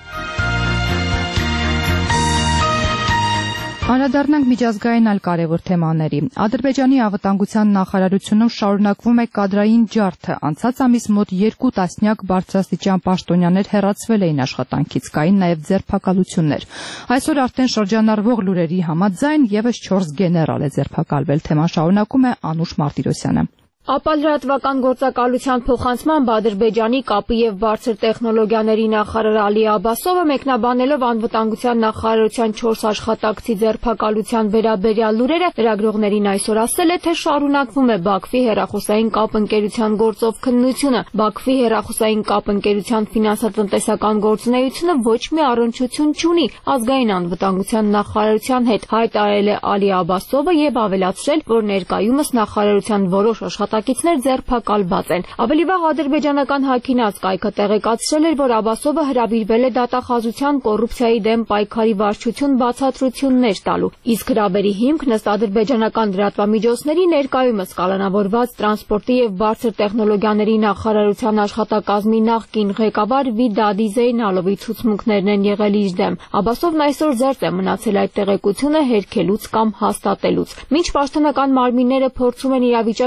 Անդրադառնանք միջազգային այլ կարևոր թեմաների։ Ադրբեջանի անվտանգության նախարարությունում շարունակվում է կադրային ջարդը։ Անցած ամիս մոտ երկու տասնյակ բարձրաստիճան պաշտոնյաներ հեռացվել էին աշխատանքից, կային նաև ձերբակալություններ։ Այսօր արդեն շրջանառվող լուրերի համաձայն եւս չորս գեներալ է ձերբակալվել։ Թեման շարունակում է Անուշ Մարտիրոսյանը։ Ապալրատվական գործակալության փոխանցման Ադրբեջանի կապի եւ բարձր տեխնոլոգիաների նախարար Ալի Աբասովը մեկնաբանելով անվտանգության նախարարության չորս աշխատակցի ձերբակալության վերաբերյալ լուրերը լրագրողներին այսօր ասել է, թե շարունակվում է Բաքվի հեռախոսային կապ ընկերության գործով քննությունը։ Բաքվի հեռախոսային կապ ընկերության ֆինանսատնտեսական գործունեությունը ոչ մի առնչություն չունի ազգային անվտանգության նախարարության հետ, հայտարարել է Ալի Աբասովը եւ ավելացրել, որ ներկայումս նախարարության որոշ աշխատակցներ ձերբակալված են։ Ավելի վաղ ադրբեջանական Հաքինաց կայքը տեղեկացրել էր, որ Աբասովը հրավիրվել է դատախազության կոռուպցիայի դեմ պայքարի վարչություն բացատրություններ տալու։ Իսկ հրավերի հիմքն ըստ ադրբեջանական լրատվամիջոցների ներկայումս կալանավորված տրանսպորտի եւ բարձր տեխնոլոգիաների նախարարության աշխատակազմի նախկին ղեկավար Վիդադի Զեյնալովի ցուցմունքներն են եղել իր դեմ։ Աբասովն այսօր զերծ է մնացել այդ տեղեկությունը հերքելուց կամ հաստատելուց։ Մինչ պաշտոնական մարմինները փորձում են իրավիճակը ներկայ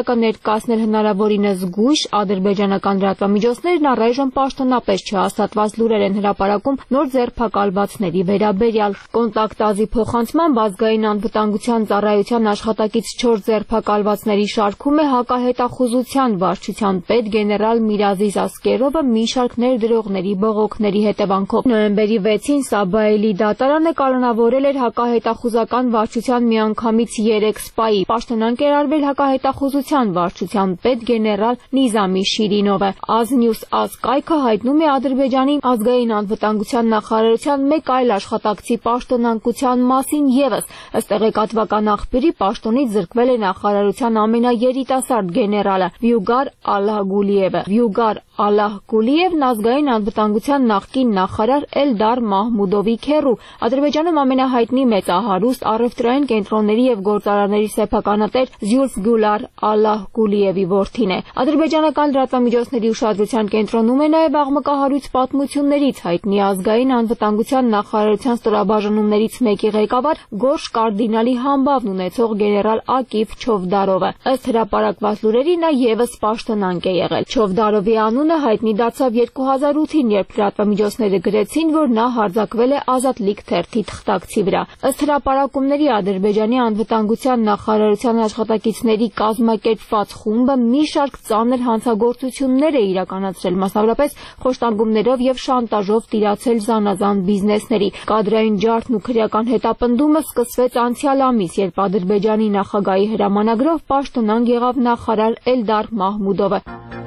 տեղեկացնել հնարավորինս զգույշ, ադրբեջանական լրատվամիջոցներն առայժմ պաշտոնապես չհաստատված լուրեր են հրապարակում նոր ձերբակալվածների վերաբերյալ։ Կոնտակտազի փոխանցմամբ ազգային անվտանգության ծառայության աշխատակից չորս ձերբակալվածների շարքում է հակահետախուզության վարչության պետ գեներալ Միրազիզ Ասկերովը մի շարք ներդրողների բողոքների հետևանքով։ Նոյեմբերի վեցին Սաբայելի դատարանը կանոնավորել էր հակահետախուզական վարչության միանգամից երեք սպայի։ Պաշտոնանկ էր արվել հակահետախուզության վարչության պետ գեներալ Նիզամի Շիրինովը։ Ազնյուս Ասկայքը հայտնում է Ադրբեջանի ազգային անվտանգության նախարարության մեկ այլ աշխատակցի պաշտոնանկության մասին ևս։ Ըստ տեղեկատվական աղբյուրի պաշտոնից զրկվել է նախարարության ամենաերիտասարդ գեներալը Վյուգար Ալահգուլիևը։ Վյուգար Ալահգուլիևն ազգային անվտանգության նախկին նախարար Էլդար Մահմուդովի քեռու, Ադրբեջանում ամենահայտնի մեծահարուստ առևտրային կենտրոնների եւ գործարանների սեփականատեր Զյուլֆգուլար Ալահգուլիևի որդին է։ Ադրբեջանական լրատվամիջոցների ուշադրության կենտրոնում է նաեւ աղմկահարույց պատմություններից հայտնի ազգային անվտանգության նախարարության ստորաբաժանումներից մեկի ղեկավար Գորշ կարդինալի համբավն ունեցող գեներալ Ակիվ Չովդարովը։ Ըստ հրապարակված լուրերի նա եւս պաշտոնանկ է եղել։ Չովդարովի անունը հայտնի դարձավ երկու հազար ութին, երբ լրատվամիջոցները գրեցին, որ նա հարձակվել է Ազատ լիգ թերթի թղթակցի վրա։ Ըստ հրապարակումների Ադրբեջանի անվտանգության նախարարության աշխատակիցների կազմակերպված խումբը մի շարք ծանր հանցագործություններ է իրականացրել, մասնավորապես խոշտանգումներով եւ շանտաժով տիրացել զանազան բիզնեսների։ Կադրային ջարդն ու քրեական հետապնդումը սկսվեց անցյալ ամիս, երբ Ադրբեջանի նախագահի հրամանագրով պաշտոնանկ եղավ նախարար Էլդար Մահմուդովը։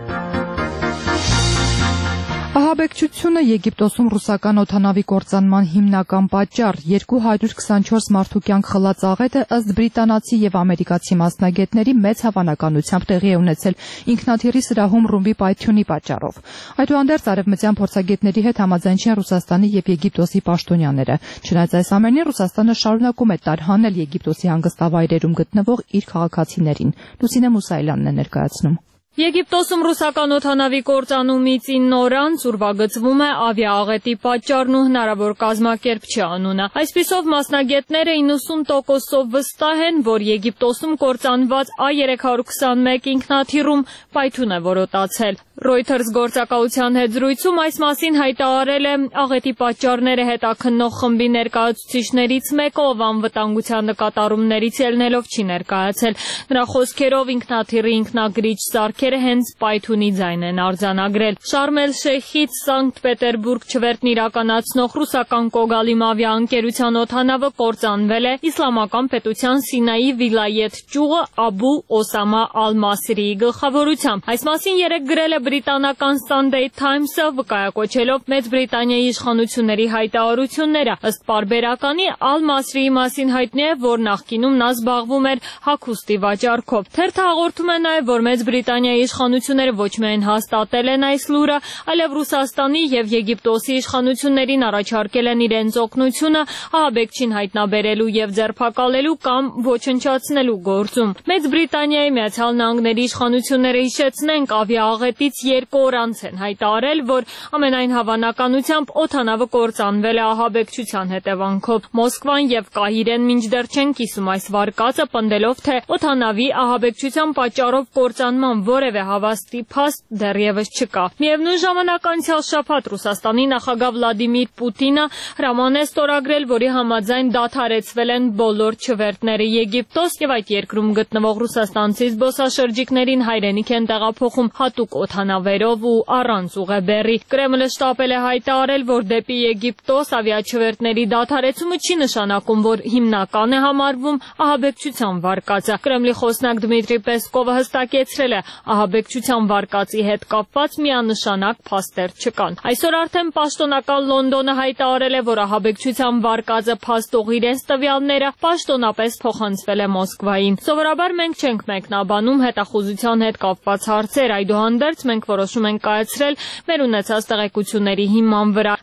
Ահաբեկչությունը Եգիպտոսում ռուսական օդանավի կործանման հիմնական պատճառ երկու հարյուր քսանչորս մարդու կյանք խլած աղետը ըստ բրիտանացի եւ ամերիկացի մասնագետների մեծ հավանականությամբ տեղի է ունեցել ինքնաթիռի սրահում ռումբի պայթյունի պատճառով։ Այդուհանդերձ արևմտյան փորձագետների հետ համաձայն չեն Ռուսաստանի եւ Եգիպտոսի պաշտոնյաները։ Չնայած այս ամենին Ռուսաստանը շարունակում է տարհանել Եգիպտոսի հանգստավայրերում գտնվող իր քաղաքացիներին։ Լուսինե Մուսայելյանն է ներկայացնում։ Եգիպտոսում ռուսական օդանավի կործանումից ինը օր անց ուրվագծվում է ավիաաղետի պատճառն ու հնարավոր կազմակերպչի անունը։ Այսպիսով մասնագետները իննսուն տոկոսով վստահ են, որ Եգիպտոսում կործանված A երեք հարյուր քսանմեկ ինքնաթիռում պայթյուն է որոտացել։ Reuters գործակալության հետ զրույցում այս մասին հայտարարել է աղետի պատճառները հետաքննող խմբի ներկայացուցիչներից մեկը, ով անվտանգության նկատառումներից ելնելով չի ներկայացել։ Նրա խոսքերով ինքնաթիռի ինքնագրիչ սարքերը հենց պայթյունի ձայն են արձանագրել։ Շարմ էլ-Շեյխից Սանկտ Պետերբուրգ չվերթն իրականացնող ռուսական Կոգալիմ ավիաընկերության օդանավը կործանվել է Իսլամական պետության Սինայի վիլայեթ ճյուղը Աբու Օսամա Ալ-Մասրիի գլխավորությամբ։ Այս մասին երեկ գրել է բրիտանական Sunday Times-ը, վկայակոչելով Մեծ Բրիտանիայի իշխանությունների հայտարարությունները։ Ըստ պարբերականի Ալ-Մասրիի մասին հայտնի է, որ նախկինում նա զբաղվում էր հագուստի վաճառքով։ Թերթը հաղորդում է նաև, որ Մեծ Բրիտանիայի իշխանությունները ոչ միայն հաստատել են այս լուրը, այլև Ռուսաստանի եւ Եգիպտոսի իշխանություններին առաջարկել են իրենց օգնությունը ահաբեկչին հայտնաբերելու եւ ձերբակալելու կամ ոչնչացնելու գործում։ Մեծ Բրիտանիայի Միացյալ Նահանգների իշխանությունները հիշեցնենք ավիաաղետից երկու օր անց են հայտարարել, որ ամենայն հավանականությամբ օդանավը կործանվել է ահաբեկչության հետևանքով։ Մոսկվան եւ Կահիրեն մինչդեռ չեն կիսում այս վարկածը, պնդելով, թե օդանավի ահաբեկչության պատճառով կործանման որևէ հավաստի փաստ դեռևս չկա։ Միևնույն ժամանակ անցյալ շաբաթ Ռուսաստանի նախագահ Վլադիմիր Պուտինը հրաման է ստորագրել, որի համաձայն դադարեցվել են բոլոր չվերթները Եգիպտոս եւ այդ երկրում գտնվող ռուսաստանցի զբոսաշրջիկներին հայրենիք են տեղափոխում հատուկ օդանավերով ու առանց ուղեբեռի։ Կրեմլը շտապել է հայտարարել, որ դեպի Եգիպտոս ավիաչվերթների դադարեցումը չի նշանակում, որ հիմնական է համարվում ահաբեկչության վարկածը։ Կրեմլի խոսնակ Դմիտրի Պեսկովը հստակեցրել է, ահաբեկչության վարկածի հետ կապված միանշանակ փաստեր չկան։ Այսօր արդեն պաշտոնական Լոնդոնը հայտարարել է, որ ահաբեկչության վարկածը փաստող իրենց տվյալները պաշտոնապես փոխանցվել է Մոսկվային։ Սովորաբար մենք չենք մեկնաբանում հետախուզության հետ կապված հարցեր, այդուհանդերձ մենք որոշում ենք կայացրել մեր ունեցած տեղեկությունների հիման վրա։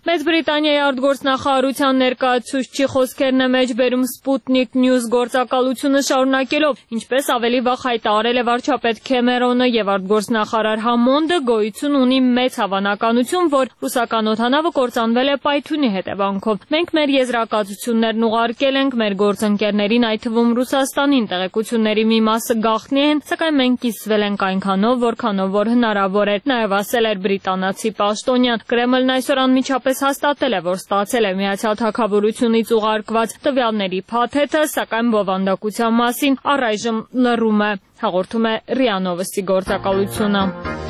Մեծ Բրիտանիայի արտգործնախարարության ներկայացուցչի խոսքերն է մեջբերում Sputnik News գործակալությունը շարունակելով, ինչպես ավելի վաղ հայտարարել է վարչապետ Քեմերոնը եւ արտգործնախարար Համոնդը, գոյություն ունի մեծ հավանականություն, որ ռուսական օդանավը կործանվել է պայթյունի հետևանքով։ Մենք մեր եզրակացություններն ուղարկել ենք մեր գործընկերներին, այդ թվում Ռուսաստանին, տեղեկությունների մի մասը գաղտնի են, սակայն մենք կիսվել ենք այնքանով, որքանով որ հնարավոր էր, նաեւ ասել էր բրիտանացի պաշտոնյան։ Կրեմլն այսօր անմիջապես հաստատել է, որ ստացել է Միացյալ Թագավորությունից ուղարկված տվյալների փաթեթը, սակայն բովանդակության մասին առայժմ լռում է, հաղորդում է ՌԻԱ Նովոստի գործակալությունը։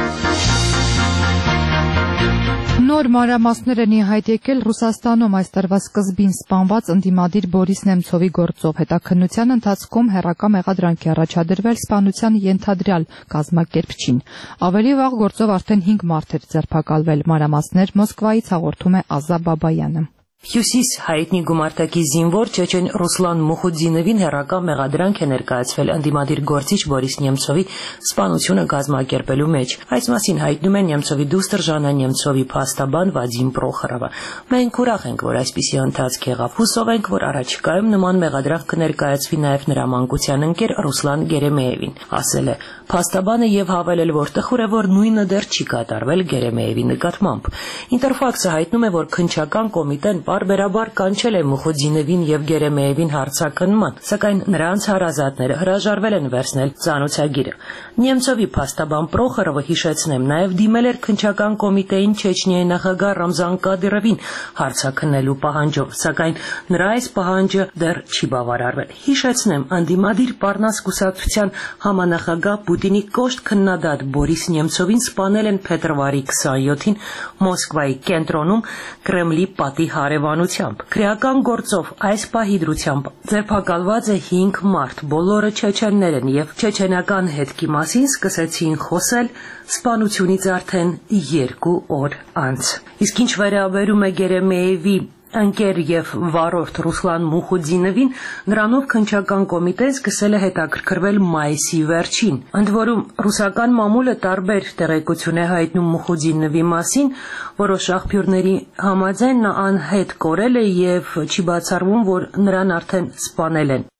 Նոր մանրամասներ են ի հայտ եկել Ռուսաստանում այս տարվա սկզբին սպանված ընդդիմադիր Բորիս Նեմցովի գործով։ Հետաքննության ընթացքում հեռակա մեղադրանք է առաջադրվել սպանության ենթադրյալ կազմակերպչին։ Ավելի վաղ գործով արդեն հինգ մարդ էր ձերբակալվել։ Մանրամասներ Մոսկվայից հաղորդում է Ազա Բաբայանը։ Հյուսիս հայտնի գումարտակի զինվոր Չեչեն Ռուսլան Մուխուդինովին հեռակա մեղադրանք է ներկայացվել ընդդիմադիր գործիչ Բորիս Նեմցովի սպանությունը կազմակերպելու մեջ։ Այս մասին հայտնում է Նեմցովի դուստր Ժանա Նեմցովի փաստաբան Վադիմ Պրոխորովը։ Մենք ուրախ ենք, որ այսպիսի ընթացք եղավ, հուսով ենք, որ առաջիկայում նման մեղադրանք կներկայացվի նաև նրա մանկության ընկեր Ռուսլան Գերեմեևին, ասել է փաստաբանը եւ հավելել, որ տխուր է, որ նույնը դեռ չի կատարվել Գերեմեևի նկատմամբ։ Ինտերֆաքսը հայտնում է, որ քննչական կոմիտեն Բարբերաբար կանչել է Մուխուդինովին եւ Գերեմեևին հարցաքննման, սակայն նրանց հարազատները հրաժարվել են վերցնել ծանոթագիրը։ Նեմցովի փաստաբան Պրոխորովը հիշեցնեմ նաեւ դիմել էր քննչական կոմիտեին Չեչնիայի նախագահ Ռամզան Կադիրովին հարցաքննելու պահանջով, սակայն նրա այս պահանջը դեռ չի բավարարվել։ Հիշեցնեմ, անդիմադիր Պարնաս կուսակցության համանախագահ Պուտինի կոշտ քննադատ Բորիս Նեմցովին սպանել են փետրվարի քսանյոթին Մոսկվայի կենտրոնում Կրեմլի պատի հարևանությամբ։ Քրեական գործով այս պահի դրությամբ ձերբակալված է հինգ մարդ, բոլորը չեչեններ են եւ չեչենական հետքի մասին սկսեցին խոսել սպանությունից արդեն երկու օր անց։ Իսկ ինչ վերաբերում է Գերեմեևի ընկեր եւ վարորդ Ռուսլան Մուխուդինովին, նրանով քննչական կոմիտեն սկսել է հետաքրքրվել մայիսի վերջին։ Ընդ որում ռուսական մամուլը տարբեր տեղեկություն է հայտնում Մուխուդինովի մասին, որոշ աղբյուրների համաձայն նա անհետ կորել է եւ չի բացառվում, որ նրան արդեն սպանել են։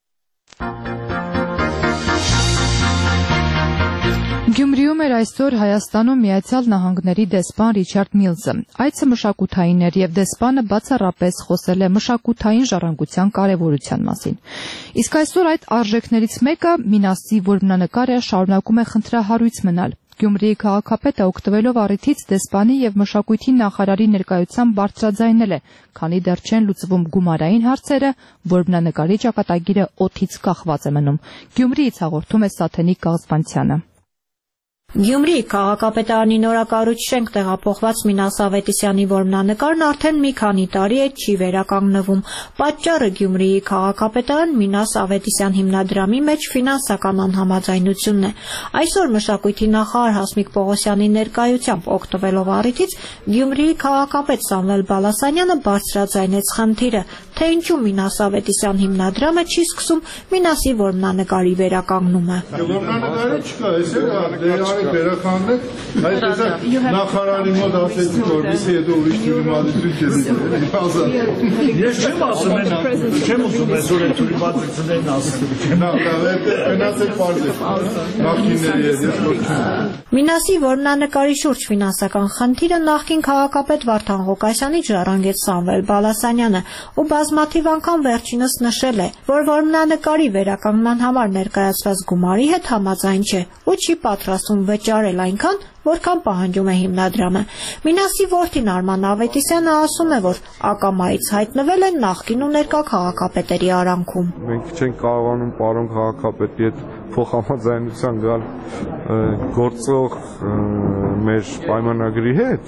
Գյումրիում էր այսօր Հայաստանում Միացյալ Նահանգների դեսպան Ռիչարդ Միլզը։ Այցը մշակութային էր եւ դեսպանը բացառապես խոսել է մշակութային ժառանգության կարեւորության մասին։ Իսկ այսօր այդ արժեքներից մեկը Մինասի որմնանկարը շարունակում է խնդրահարույց մնալ։ Գյումրիի քաղաքապետը օգտվելով առիթից դեսպանի եւ մշակույթի նախարարի ներկայությամբ բարձրաձայնել է, քանի դեռ չեն լուծվում գումարային հարցերը, որմնանկարի ճակատագիրը օդից կախված է մնում։ Գյումրիից հաղորդում է Սաթենիկ Կաղզբանցյանը։ Գյումրիի քաղաքապետարանի նորակառույց շենք տեղափոխված Մինաս Ավետիսյանի որմնանկարն արդեն մի քանի տարի է չի վերականգնվում։ Պատճառը Գյումրիի քաղաքապետարան Մինաս Ավետիսյան հիմնադրամի մեջ ֆինանսական անհամաձայնությունն է։ Այսօր մշակույթի նախարար Հասմիկ Պողոսյանի ներկայությամբ օգտվելով առիթից Գյումրիի քաղաքապետ Սամվել Բալասանյանը բարձրաձայնեց խնդիրը, թե ինչու Մինաս Ավետիսյան հիմնադրամը չի սկսում Մինասի որմնանկարի վերականգնումը։ Որմնանկարը չկա, էս է վերականգնեք, այդ տեսակ նախարարի մոտ ասեցի, որ միսի հետո ուրիշ թյուրիմադրություն չես ազատ։ Ես չեմ ասում են, չեմ ուզում այսօր այդ թյուրիմադրություններն ասել։ Նա գնացել պարզ է, նախկինների հետ ես ոչ չեմ։ Մինասի որմնանկարի շուրջ ֆինանսական խնդիրը նախկին քաղաքապետ Վարդան Ղուկասյանից ժառանգեց Սամվել Բալասանյանը ու բազմաթիվ անգամ վերջինս նշել է, որ որմնանկարի վերականգնման համար ներկայացված գումարի հետ համաձայն չէ ու չի պատրաստվում վճարել այնքան, որքան պահանջում է հիմնադրամը։ Մինասի որդին Արման Ավետիսյանը ասում է, որ ակամայից հայտնվել են նախկին ու ներկա քաղաքապետերի արանքում։ Մենք չենք կարողանում պարոն քաղաքապետի հետ փոխհամաձայնության գալ գործող մեր պայմանագրի հետ,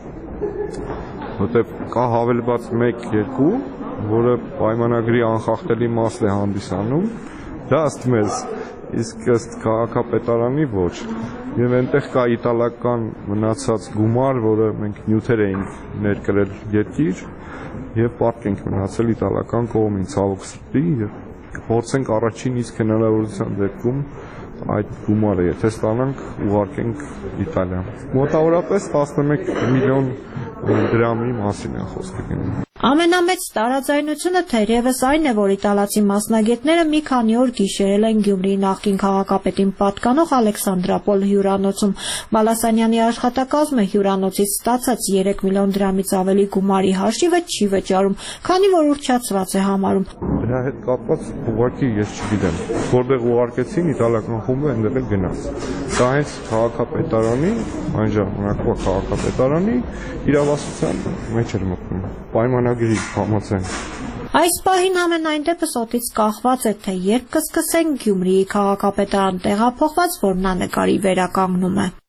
որտեղ կա հավելված մեկ երկու, որը պայմանագրի անխախտելի մաս է հանդիսանում, դա ըստ մեզ, իսկ ըստ քաղաքապետարանի ոչ։ Եվ այնտեղ կա իտալական մնացած գումար, որը մենք նյութեր էինք ներկրել երկիր եւ պարտք ենք մնացել իտալական կողմին, ցավոք սրտի, եւ կփորձենք առաջին իսկ հնարավորության դեպքում այդ գումարը եթե ստանանք, ուղարկենք Իտալիա։ Մոտավորապես տասնմեկ միլիոն դրամի մասին է խոսքը գնում։ Ամենամեծ տարաձայնությունը թերևս այն է, որ իտալացի մասնագետները մի քանի օր գիշերել են Գյումրիի նախկին քաղաքապետին պատկանող Ալեքսանդրապոլ հյուրանոցում։ Բալասանյանի աշխատակազմը հյուրանոցից ստացած երեք միլիոն դրամից ավելի գումարի հաշիվը չի վճարում, քանի որ ուռճացված է համարում։ Դրա հետ կապված ուղղակի ես չգիտեմ, որտեղ ուղարկեցին իտալական խումբը այնտեղ էլ գնաց։ Դա հենց քաղաքապետարանի, այն ժամանակվա քաղաքապետարանի իրավասության մեջ էր մտնում։ Պայմանագրի համաձայն։ Այս պահին ամենայն դեպս օդից կախված է, թե երբ կսկսեն Գյումրիի քաղաքապետարան տեղափոխված, որ նա նկարի վերականգնում է։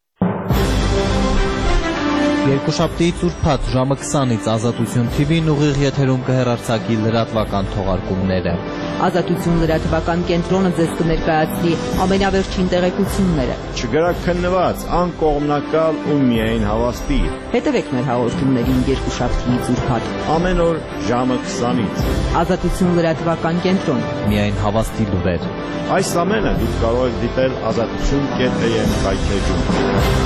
Երկուշաբթի ծուրփաթ ժամը քսանից Ազատություն Թի Վին ուղիղ եթերում կհեռարձակի լրատվական թողարկումները։ Ազատություն լրատվական կենտրոնը ձեզ կներկայացնի ամենավերջին տեղեկությունները։ Չգրաքննված, անկողմնակալ ու միայն հավաստի։ Հետևեք մեր հաղորդումներին երկուշաբթի ծուրփաթ ամեն օր ժամը քսանից։ Ազատություն լրատվական կենտրոն, միայն հավաստի լուրեր։ Այս ամենը դուք կարող եք դիտել ազատություն կետ է եմ կայքեջում։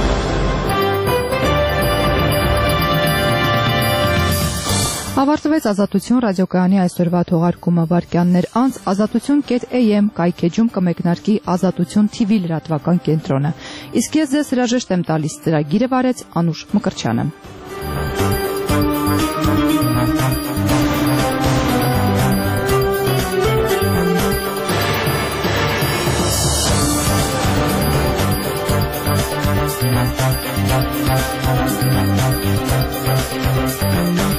Ավարտվեց Ազատություն ռադիոկայանի այսօրվա թողարկումը վարքյաններ անց ազատություն կետ է եմ կայքեջում կմեկնարկի Ազատություն Թի Վի լրատվական կենտրոնը։ Իսկ ես ձեզ հրաժեշտ եմ տալիս ծրագիրը վարեց Անուշ Մկրտչյանը։ Thank you.